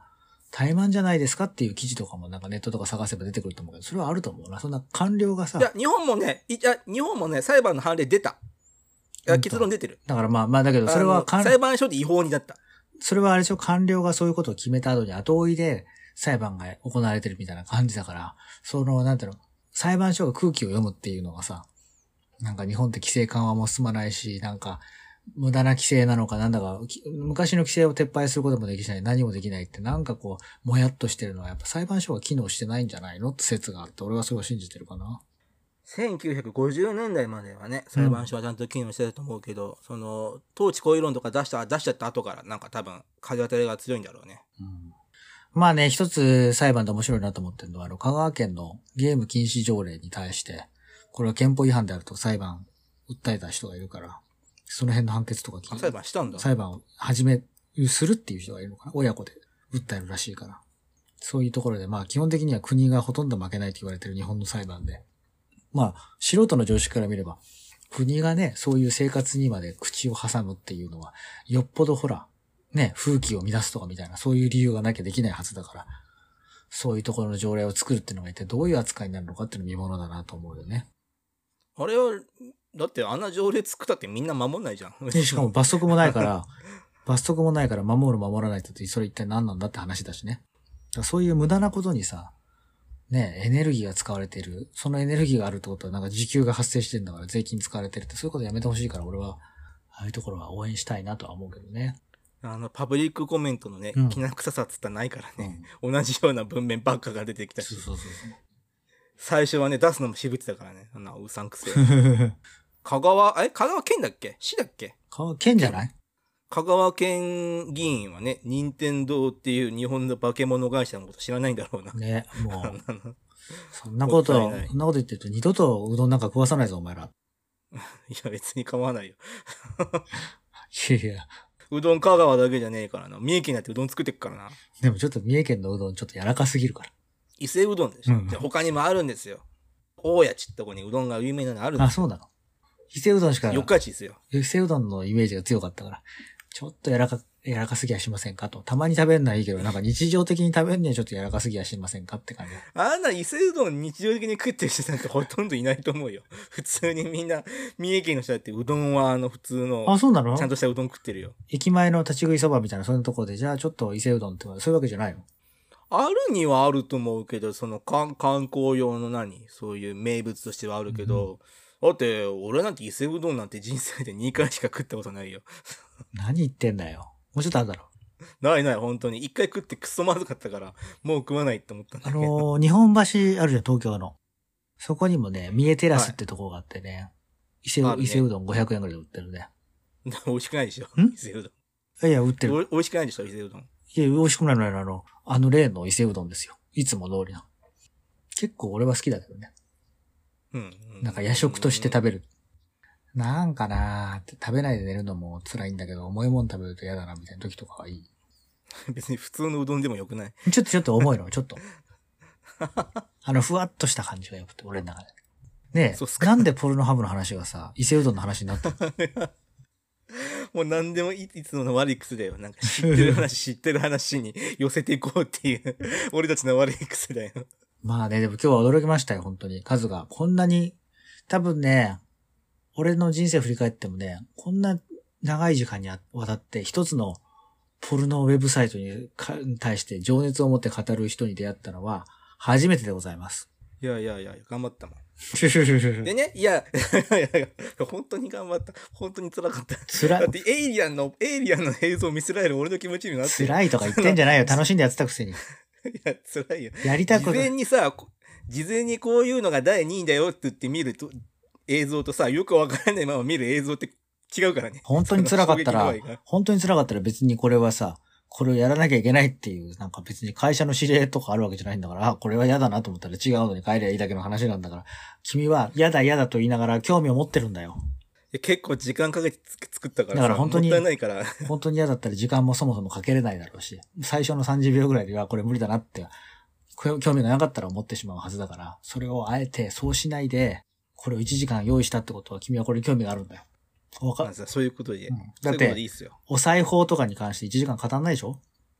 怠慢じゃないですかっていう記事とかもなんかネットとか探せば出てくると思うけど、それはあると思うな。そんな官僚がさ。 いや、日本もね、いや、日本もね、裁判の判例出た。いや、結論出てる。 だからまあまあだけど、それは裁判所で違法になった。 それはあれでしょ、官僚がそういうことを決めた後に後追いで裁判が行われてるみたいな感じだから、その、なんていうの、裁判所が空気を読むっていうのがさ、なんか日本って規制緩和も進まないし、なんか、無駄な規制なのかなんだか、昔の規制を撤廃することもできない、何もできないって、なんかこう、もやっとしてるのは、やっぱ裁判所が機能してないんじゃないのって説があって、俺はそれを信じてるかな。 せんきゅうひゃくごじゅうねんだいまではね、裁判所はちゃんと機能してたと思うけど、うん、その、統治行為論とか出した、出しちゃった後から、なんか多分、風当たりが強いんだろうね。 うん、まあね、一つ裁判で面白いなと思ってるのは、あの、香川県のゲーム禁止条例に対して、これは憲法違反であると裁判、訴えた人がいるから、その辺の判決とか聞いて。 裁判したんだ。 裁判を始め、するっていう人がいるのかな。親子で訴えるらしいから。そういうところで、まあ基本的には国がほとんど負けないと言われてる日本の裁判で。まあ、素人の常識から見れば、国がね、そういう生活にまで口を挟むっていうのは、よっぽどほら、ね、風紀を乱すとかみたいな、そういう理由がなきゃできないはずだから、そういうところの条例を作るっていうのが一体どういう扱いになるのかっていうの見ものだなと思うよね。 あれは、だってあんな条例作ったってみんな守んないじゃん。 しかも罰則もないから、罰則もないから守る守らないって言って、それ一体何なんだって話だしね。だからそういう無駄なことにさ、ね、エネルギーが使われている。そのエネルギーがあるってことはなんか時給が発生してるんだから税金使われてるって、そういうことやめてほしいから俺は、ああいうところは応援したいなとは思うけどね。 あの、パブリックコメントのね、うん、きな臭さっつったらないからね、うん、同じような文面ばっかが出てきたし。そうそうそうそう。最初はね、出すのも渋ってたからね。あんなうさんくせえ。香川、え香川県だっけ市だっけ香川県じゃない？ 香川県議員はね、任天堂っていう日本の化け物会社のこと知らないんだろうな。 ね、もう。そんなこと、そんなこと言ってると二度とうどんなんか食わさないぞ、お前ら。 いや、別に構わないよ。 いやいや。 うどん香川だけじゃねえからな。三重県だってうどん作ってっからな。 でもちょっと三重県のうどんちょっと柔らかすぎるから。 伊勢うどんでしょ。うん、で他にもあるんですよ。大谷ちってとこにうどんが有名なのあるんですよ。 あ、そうなの。伊勢うどんしか。 四日市ですよ。 伊勢うどんのイメージが強かったから。ちょっと柔らか、柔らかすぎはしませんかと。たまに食べるのはいいけど、なんか日常的に食べるにはちょっと柔らかすぎはしませんかって感じ。 あんな伊勢うどん日常的に食ってる人なんかほとんどいないと思うよ。普通にみんな、三重県の人だってうどんはあの普通の。 あ、そうなの？ ちゃんとしたうどん食ってるよ。 駅前の立ち食いそばみたいなそういうところで、じゃあちょっと伊勢うどんってそういうわけじゃないの？ あるにはあると思うけど、その観光用の何そういう名物としてはあるけど、うんだって、俺なんて伊勢うどんなんて人生でにかいしか食ったことないよ。 何言ってんだよ。もうちょっとあるだろ。 ないない、本当に。一回食ってクソまずかったから、もう食わないって思ったんだけど。 あのー、日本橋あるじゃん、東京の。そこにもね、三重テラスってとこがあってね、はい、伊勢、ね、伊勢うどんごひゃくえんぐらいで売ってるね。 美味しくないでしょ伊勢うどん。いや、売ってる。 美味しくないでしょ伊勢うどん。いや、美味しくないのよ、あの、あの例の伊勢うどんですよ。いつも通りの。結構俺は好きだけどね。 うん。 なんか夜食として食べる。なんかなーって食べないで寝るのも辛いんだけど、重いもん食べると嫌だなみたいな時とかはいい。 別に普通のうどんでもよくない？ ちょっとちょっと重いの、ちょっと。あの、ふわっとした感じがよくて、俺の中で。ねえ、なんでポルノハムの話がさ、伊勢うどんの話になったの？ もう何でもいつもの悪い癖だよ。なんか知ってる話、知ってる話に寄せていこうっていう、俺たちの悪い癖だよ。 まあね、でも今日は驚きましたよ、本当に。数が。こんなに、多分ね、俺の人生振り返ってもね、こんな長い時間にわたって一つのポルノウェブサイトに対して情熱を持って語る人に出会ったのは初めてでございます。 いやいやいや、頑張ったもん。でね、いや、いやいや、本当に頑張った。本当に辛かった。辛い。だってエイリアンの、エイリアンの映像を見せられる俺の気持ちになって。 辛いとか言ってんじゃないよ。楽しんでやってたくせに。いや、辛いよ。 やりたくない。 事前にさ、事前にこういうのがだいにいだよって言って見ると、映像とさ、よくわからないまま見る映像って違うからね。 本当に辛かったら、本当に辛かったら別にこれはさ、これをやらなきゃいけないっていう、なんか別に会社の指令とかあるわけじゃないんだから、あ、これは嫌だなと思ったら違うのに帰りゃいいだけの話なんだから、君は嫌だ嫌だと言いながら興味を持ってるんだよ。 結構時間かけて作ったからさ、 だから本当に、 もったいないから。 本当に嫌だったら時間もそもそもかけれないだろうし、最初のさんじゅうびょうぐらいではこれ無理だなって、興味がなかったら思ってしまうはずだから、それをあえてそうしないで、これをいちじかん用意したってことは君はこれに興味があるんだよ。わかる。 そういうことで。 うん、だって、お裁縫とかに関していちじかん語んないでしょ？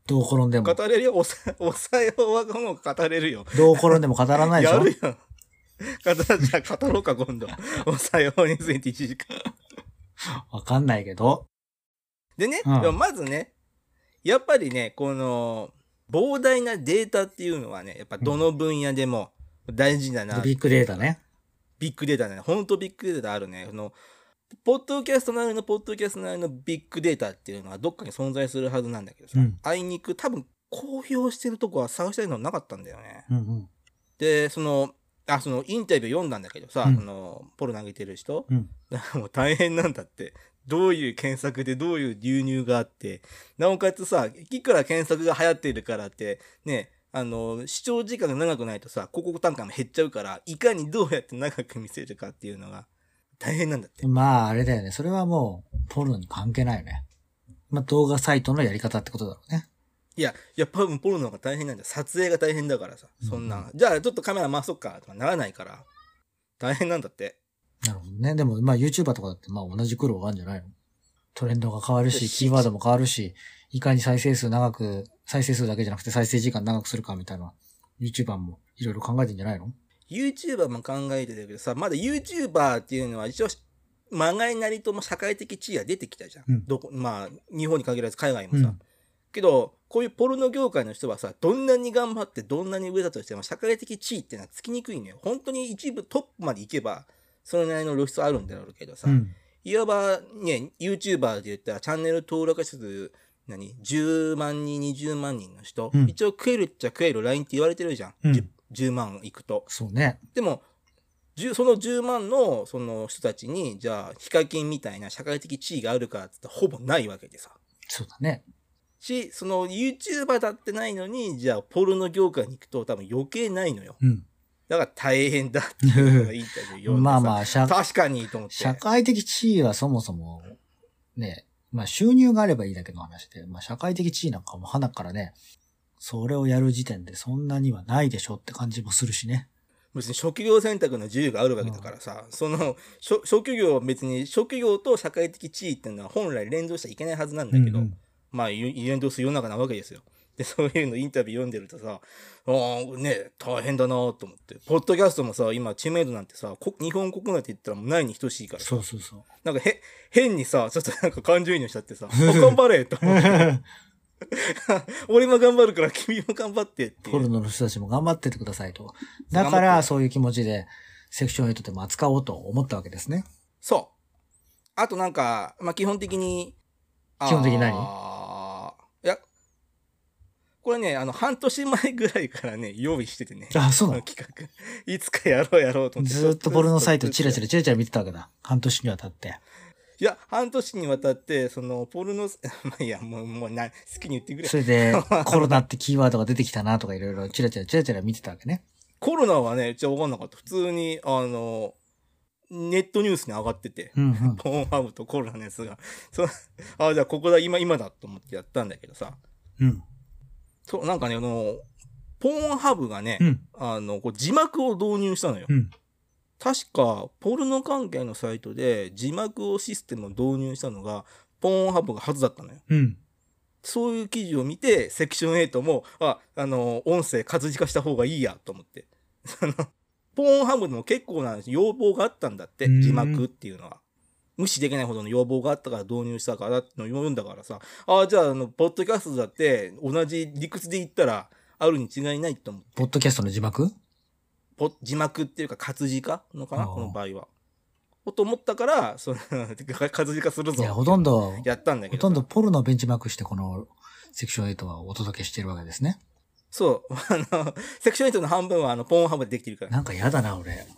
どう転んでも。 語れるよ。おさ、おさよはもう語れるよ。 どう転んでも語らないでしょ。 やるよ。語ら、じゃあ語ろうか、今度。おさよについていちじかん。 わかんないけど。 でね、 うんでもまずね、やっぱりね、この、膨大なデータっていうのはね、やっぱどの分野でも大事だな、 うん、ビッグデータね。 ビッグデータね。ほんとビッグデータあるね。その、ポッドキャストなりのポッドキャストなりのビッグデータっていうのはどっかに存在するはずなんだけどさ、うん、あいにく多分公表してるとこは探したいのなかったんだよね。 うんうん、 で、その、あ、そのインタビュー読んだんだけどさ、うん、そのポル投げてる人、うん、もう大変なんだって。どういう検索でどういう流入があって、なおかつさ、いくら検索が流行っているからって、ね、あの、視聴時間が長くないとさ、広告単価も減っちゃうから、いかにどうやって長く見せるかっていうのが大変なんだって。 まあ、あれだよね。それはもう、ポルノに関係ないよね。まあ、動画サイトのやり方ってことだろうね。 いや、やっぱポルノの方が大変なんだよ。撮影が大変だからさ、そんな。うん、じゃあちょっとカメラ回そっか、とかならないから、大変なんだって。 なるほどね。でも、まあ YouTuber とかだってまあ同じ苦労があるんじゃないの？トレンドが変わるし、キーワードも変わるし、いかに再生数長く、再生数だけじゃなくて再生時間長くするかみたいな、YouTuber もいろいろ考えてんじゃないの？ YouTuber も考えてたけどさ、まだ YouTuber っていうのは一応、まがいなりとも社会的地位が出てきたじゃん。うん、どこ、まあ、日本に限らず海外もさ。うん、けど、こういうポルノ業界の人はさ、どんなに頑張ってどんなに上だとしても社会的地位ってのはつきにくいのよ。本当に一部トップまで行けば、それなりの露出あるんだろうけどさ、うん、いわばね、YouTuber で言ったらチャンネル登録者数、何 ?じゅうまんにん、にじゅうまんにんの人、うん、一応食えるっちゃ食えるラインって言われてるじゃん。うん、10, じゅうまんいくと。 そうね。 でも、そのじゅうまんのその人たちに、じゃあ、ヒカキンみたいな社会的地位があるかって言ったらほぼないわけでさ。 そうだね。 し、その YouTuber だってないのに、じゃあ、ポルノ業界に行くと多分余計ないのよ。うん。だから大変だっていうのがいいんだよ。 まあまあ、 確かにと思って。 社会的地位はそもそも、ね、まあ収入があればいいだけの話で、まあ社会的地位なんかも花からね、それをやる時点でそんなにはないでしょって感じもするしね。 別に職業選択の自由があるわけだからさ、うん、その職業は別に職業と社会的地位っていうのは本来連動しちゃいけないはずなんだけど、うんうん、まあ連動する世の中なわけですよ。で、そういうのインタビュー読んでるとさ、ああ、ね、大変だなと思って。ポッドキャストもさ、今知名度なんてさ、日本国内って言ったらもうないに等しいからさ。 そうそうそう。 なんかへ、変にさ、ちょっとなんか感情移入しちゃってさ、頑張れと思って。俺も頑張るから君も頑張ってっていう。 ポルノの人たちも頑張っててくださいと。だからそういう気持ちでセクションエイトでも扱おうと思ったわけですね。 そう。あとなんか、まあ、基本的に。 基本的に何？ いや、これね、あの、半年前ぐらいからね、用意しててね。 あ、そうなの？ 企画。いつかやろうやろうと思って。 ずーっとポルノサイトチラチラチラチラ見てたわけだ。半年にわたって。 いや、半年にわたって、その、ポルノ、まあ、いや、もう、もうな、好きに言ってくれ。 それで、コロナってキーワードが出てきたなとかいろいろチラチラチラチラ見てたわけね。 コロナはね、じゃわかんなかった。普通に、あの、ネットニュースに上がってて、うんうん、ポーンハブとコロナのやつが。そあ、じゃあここだ、今、今だと思ってやったんだけどさ。 うん。 そう、なんかね、あの、ポーンハブがね、うん、あの、こう字幕を導入したのよ。うん、確か、ポルノ関係のサイトで字幕をシステムを導入したのが、ポーンハブが初だったのよ。うん、そういう記事を見て、セクションエイトも、あ、あの、音声活字化した方がいいや、と思って。その、ポーンハブでも結構な要望があったんだって、字幕っていうのは。無視できないほどの要望があったから導入したからってのを読んだからさ、ああ、じゃあ、あの、ポッドキャストだって同じ理屈で言ったら、あるに違いないと思って。 ポッドキャストの字幕？ ポ字幕っていうか活字化のかなこの場合は。と思ったから、その、活字化するぞ。 いや、ほとんど、 やったんだけど。 ほとんどポルノベンチマークしてこのセクションエイトはお届けしてるわけですね。 そう。あの、セクションエイトの半分はあの、ポーンハブでできてるから。 なんかやだな、俺。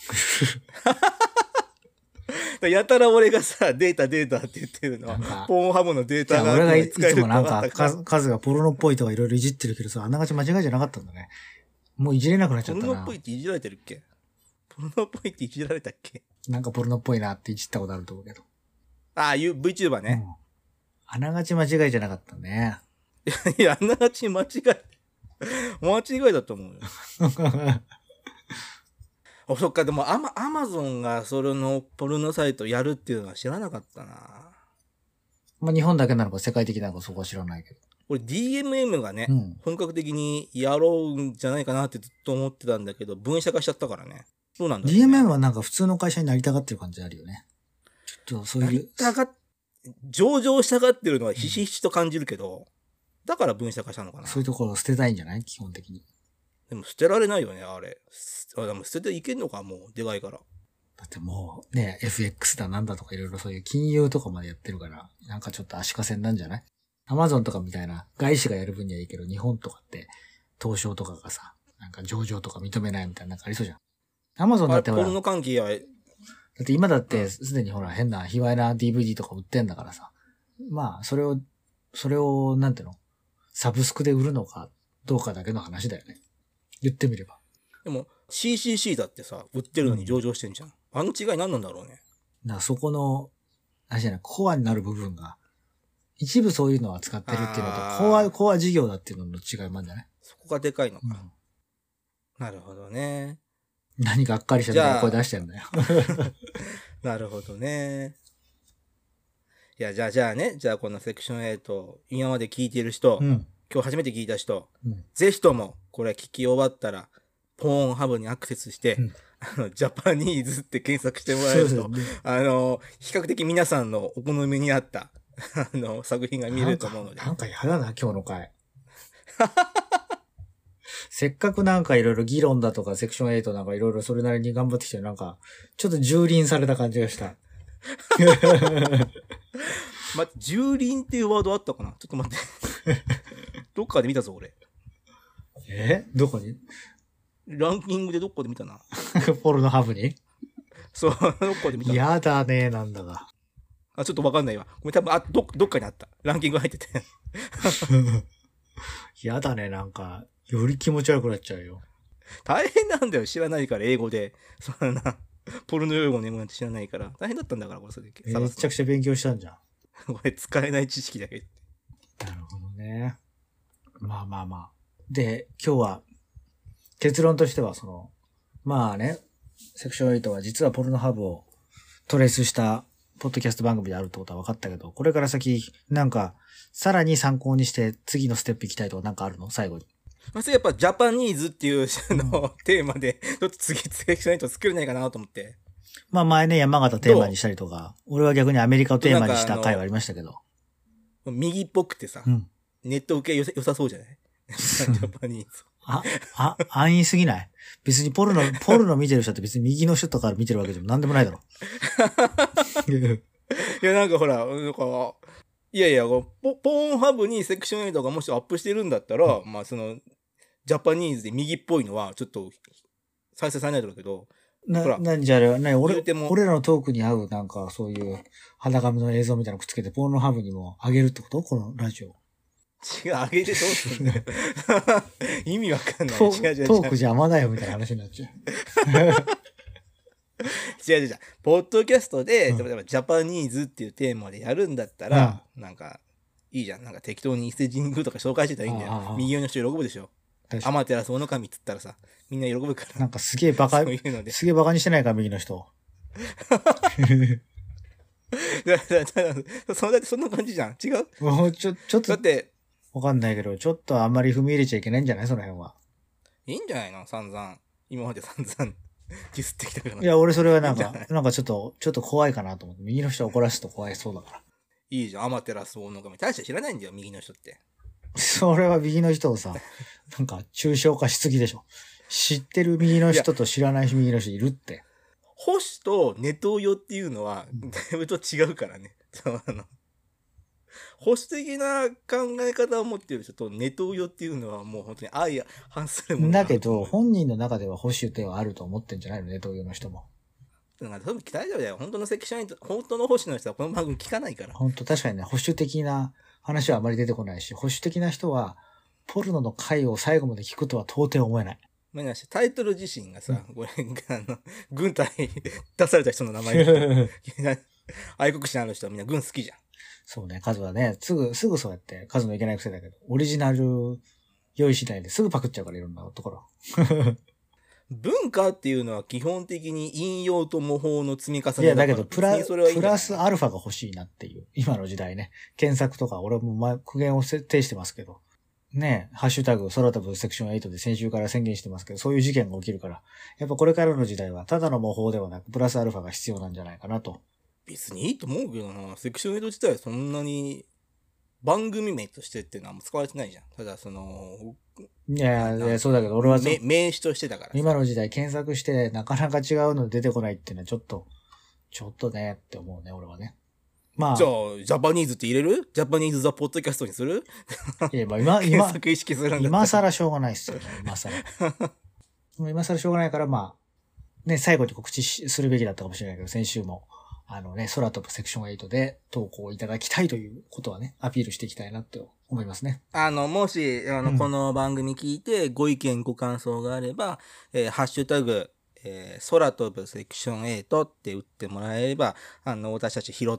やたら俺がさ、データデータって言ってるのは、ポーンハブのデータが。俺がいつもなんか、数がポルノっぽいとかいろいろいじってるけどさ、あながち間違いじゃなかったんだね。もういじれなくなっちゃったな。 ポルノっぽいっていじられてるっけ？ポルノっぽいっていじられたっけ？ なんかポルノっぽいなっていじったことあると思うけど。 ああ、いう VTuber ね、うん。 あながち間違いじゃなかったね。 いや、あながち間違い。間違いだと思うよ。あ、そっか、でもアマ、アマゾンがそれのポルノサイトやるっていうのは知らなかったな。 まあ日本だけなのか世界的なのかそこは知らないけど。 俺 ディーエムエム がね、 うん、 本格的にやろうんじゃないかなってずっと思ってたんだけど、分社化しちゃったからね。そうなんだ、ね。 ディーエムエム はなんか普通の会社になりたがってる感じあるよね。ちょっとそういう。なりたが、上場したがってるのはひしひしと感じるけど、うん、だから分社化したのかな。 そういうところを捨てたいんじゃない基本的に。 でも捨てられないよね、あれ。あ、でも捨てていけんのか、もう、でかいから。 だってもう、ね、エフエックス だなんだとかいろいろそういう金融とかまでやってるから、なんかちょっと足かせなんじゃない？アマゾンとかみたいな外資がやる分にはいいけど、日本とかって、東証とかがさ、なんか上場とか認めないみたいななんかありそうじゃん。アマゾンだってほら、 ポルノ関係は、だって今だってすでにほら変な卑猥な ディーブイディー とか売ってんだからさ。まあ、それを、それを、なんていうの？サブスクで売るのかどうかだけの話だよね。言ってみれば。 でも、シーシーシー だってさ、売ってるのに上場してんじゃん。うん、あの違い何なんだろうね。 だからそこの、あれじゃない、コアになる部分が、一部そういうのは使ってるっていうのと、コア、コア事業だっていうのの違いもあるんじゃない？ そこがでかいのか。 うん、 なるほどね。 何がっかりしたみたいな声出してるんだよ。 なるほどね。いや、じゃあ、じゃあね、じゃあこのセクションエイト、今まで聞いている人、うん、今日初めて聞いた人、うん、ぜひとも、これ聞き終わったら、ポーンハブにアクセスして、うん、あの、ジャパニーズって検索してもらえると、ね、あの、比較的皆さんのお好みに合った、あの、作品が見れると思うので。 なんか、なんかやだな、今日の回。せっかくなんかいろいろ議論だとかセクションエイトなんかいろいろそれなりに頑張ってきてなんか、ちょっと蹂躙された感じがした。 ま、蹂躙っていうワードあったかな？ちょっと待って。どっかで見たぞ、俺。 え？どこに？ ランキングでどっかで見たな。 ポルノハブに？ そう、どっかで見た。 やだね、なんだが。 あ、ちょっとわかんないわ。ごめん、多分、あ、ど、どっかにあった。ランキング入ってて。 やだね、なんか、より気持ち悪くなっちゃうよ。 大変なんだよ、知らないから、英語で。そんな、ポルノ用語の英語なんて知らないから。大変だったんだから、これ、それで。 めちゃくちゃ勉強したんじゃん。 これ、使えない知識だけ。 なるほどね。まあまあまあ。で、今日は、結論としては、その、まあね、セクションエイトは実はポルノハブをトレースした、ポッドキャスト番組であるってことは分かったけど、これから先、なんか、さらに参考にして次のステップ行きたいとかなんかあるの？最後に。 まあ、それやっぱジャパニーズっていうあの、うん、テーマで、ちょっと次セクションエイト作れないかなと思って。 まあ前ね、山形テーマにしたりとか、俺は逆にアメリカをテーマにした回はありましたけど。 右っぽくてさ、うん、ネット受け良さ、良さそうじゃない？ジャパニーズ。 あ、あ、安易すぎない？別にポルノ、ポルノ見てる人って別に右の人とか見てるわけでもなんでもないだろ。 いや、なんかほら、なんか、いやいや、ポ、ポーンハブにセクションエイトがもしアップしてるんだったら、うん、まあその、ジャパニーズで右っぽいのはちょっと再生されないだろうけど、 な、なんじゃあれ、な俺、俺らのトークに合うなんかそういう裸の映像みたいなのくっつけてポーンハブにも上げるってこと？このラジオ。 違う、上げてどうすんだよ。意味わかんない。 違う違う違う。トーク邪魔だよみたいな話になっちゃう。 違う違う違う。ポッドキャストで、うん、例えばジャパニーズっていうテーマでやるんだったら、うん、なんか、いいじゃん。なんか適当に伊勢神宮とか紹介してたらいいんだよ。ああああ右の人喜ぶでしょ。アマテラスオノカミっつったらさ、みんな喜ぶから。 なんかすげえバカ、そういうのですげえバカにしてないか、右の人。 だだだそだってそんな感じじゃん。違う？ もうちょ、ちょっと。 だって、 わかんないけど、ちょっとあんまり踏み入れちゃいけないんじゃない？その辺は。 いいんじゃないの？散々。今まで散々ディスってきたから。 いや、俺それはなんか、いいんなんかちょっと、ちょっと怖いかなと思って。右の人怒らすと怖いそうだから。 いいじゃん。アマテラスオノカミ。大して知らないんだよ、右の人って。 それは右の人をさ、なんか抽象化しすぎでしょ。知ってる右の人と知らない右の人いるって。 星とネトウヨっていうのは、だいぶと違うからね。あの保守的な考え方を持っている人とネトウヨっていうのはもう本当に相反するものだけど、本人の中では保守ではあると思ってんじゃないの？ネトウヨの人も。 だから多分大丈夫だよ。本当のセクションエイト、本当の保守の人はこの番組聞かないから。 本当確かにね、保守的な話はあまり出てこないし、保守的な人は、ポルノの回を最後まで聞くとは到底思えない。 まあ、タイトル自身がさ、うん、これ、あの、軍隊出された人の名前愛国心ある人はみんな軍好きじゃん。 そうね、カズはね、すぐ、すぐそうやって、カズのいけない癖だけど、オリジナル用意しないですぐパクっちゃうから、いろんなところ。 文化っていうのは基本的に引用と模倣の積み重ねだから。 いや、だけど、プラ、 別にそれはいいんプじゃないラスアルファが欲しいなっていう。今の時代ね。検索とか、俺もま、苦言を設定してますけど。ねえ、ハッシュタグ、空飛ぶセクションエイトで先週から宣言してますけど、そういう事件が起きるから、やっぱこれからの時代は、ただの模倣ではなく、プラスアルファが必要なんじゃないかなと。 別にいいと思うけどな。セクションエイト自体はそんなに番組名としてっていうのはあんま使われてないじゃん。ただその、 いやいや、そうだけど、俺はそめ名詞としてだからさ。 今の時代検索してなかなか違うの出てこないっていうのはちょっと、ちょっとねって思うね、俺はね。まあ。 じゃあ、ジャパニーズって入れる？ジャパニーズザポッドキャストにする？ いや、まあ今、 検今、 索意識するんだったら今更しょうがないっすよね、今更。今更しょうがないから、まあ、ね、最後に告知しするべきだったかもしれないけど、先週も、あのね、空飛ぶセクションエイトで投稿いただきたいということはね、アピールしていきたいなって思いますね。 あの、もし、あの、 うんこの番組聞いて、ご意見、ご感想があれば、えーハッシュタグ、えー空飛ぶセクションエイトって打ってもらえれば、あの、私たち拾って、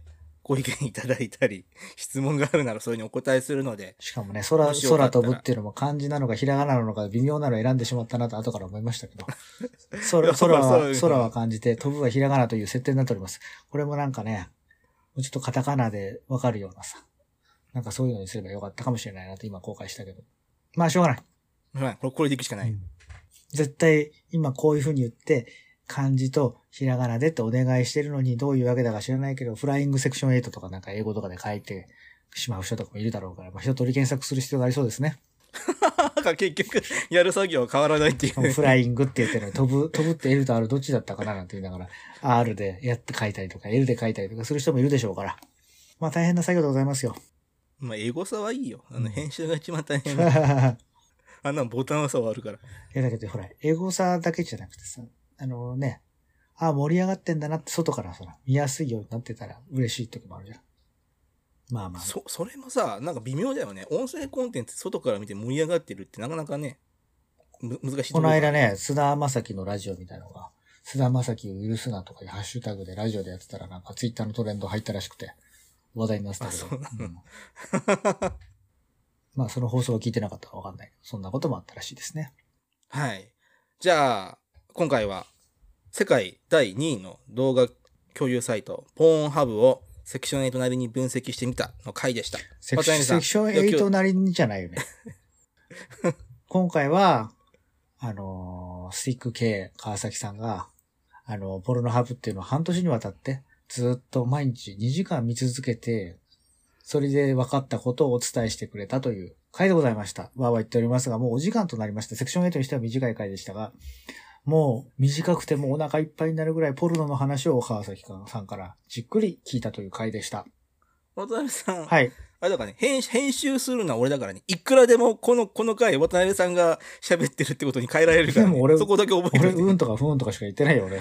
ご意見いただいたり、質問があるならそれにお答えするので。 しかもね、空、 もしよかったら空飛ぶっていうのも漢字なのかひらがななのか微妙なのを選んでしまったなと後から思いましたけど。空、空そうは、 いう空は漢字で飛ぶはひらがなという設定になっております。これもなんかね、もうちょっとカタカナでわかるようなさ。なんかそういうのにすればよかったかもしれないなと今後悔したけど。まあしょうがない。 はい、これ、これでいくしかない。 絶対今こういう風に言って漢字とひらがなでってお願いしてるのにどういうわけだか知らないけど、フライングセクションエイトとかなんか英語とかで書いてしまう人とかもいるだろうから、まあ、一通り検索する必要がありそうですね。 結局、やる作業は変わらないっていう。 フライングって言ってるのに飛ぶ、飛ぶって L と R どっちだったかななんて言いながら R でやって書いたりとか L で書いたりとかする人もいるでしょうから。まあ大変な作業でございますよ。 まあ、英語差はいいよ。あの、 うん編集が一番大変いだ。あんなボタンは差はあるから。 やだけどほら、エゴサだけじゃなくてさ、あのね、あ、盛り上がってんだなって外からさ、見やすいようになってたら嬉しい時もあるじゃん。まあまあ。 そ、それもさ、なんか微妙だよね。音声コンテンツ外から見て盛り上がってるってなかなかね、む、難しいとこころだの間ね、須田正樹のラジオみたいなのが、須田正樹を許すなとかいうハッシュタグでラジオでやってたらなんかツイッターのトレンド入ったらしくて、話題になってたけど。 あそうなのうんまあその放送を聞いてなかったかわかんないけど、そんなこともあったらしいですね。 はい。じゃあ、今回は、世界だいにいの動画共有サイト、ポーンハブをセクションエイトなりに分析してみたの回でした。 セクシ渡辺さんセクションエイトなりにじゃないよね。今回は、あのー、スティック系川崎さんが、あの、ポルノハブっていうのを半年にわたって、ずっと毎日にじかん見続けて、それで分かったことをお伝えしてくれたという回でございました。わーわー言っておりますが、もうお時間となりました。セクションエイトにしては短い回でしたが、もう短くてもお腹いっぱいになるぐらいポルノの話を川崎さんからじっくり聞いたという回でした。 渡辺さん、 はい。 あれだからね、編編集するのは俺だからね、いくらでもこの、この回、渡辺さんが喋ってるってことに変えられるから、ね、 でも俺そこだけ覚えて俺、 る。 うんとかふんとかしか言ってないよ、俺。 い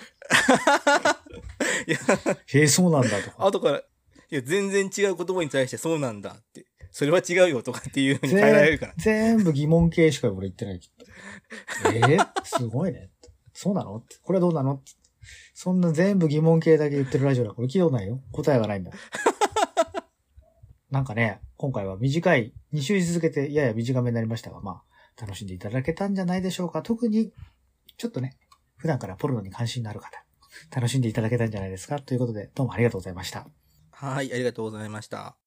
や、 へえ、そうなんだとか。 後から、いや、全然違う言葉に対してそうなんだって、それは違うよとかっていうふうに変えられるから。 全部疑問形しか俺言ってない。えー、すごいね。そうなのってこれはどうなのって。そんな全部疑問形だけ言ってるラジオだ。これ聞いたことないよ。答えがないんだ。なんかね、今回は短い、に週続けてやや短めになりましたが、まあ、楽しんでいただけたんじゃないでしょうか。特に、ちょっとね、普段からポルノに関心のある方、楽しんでいただけたんじゃないですか。ということで、どうもありがとうございました。 はい、ありがとうございました。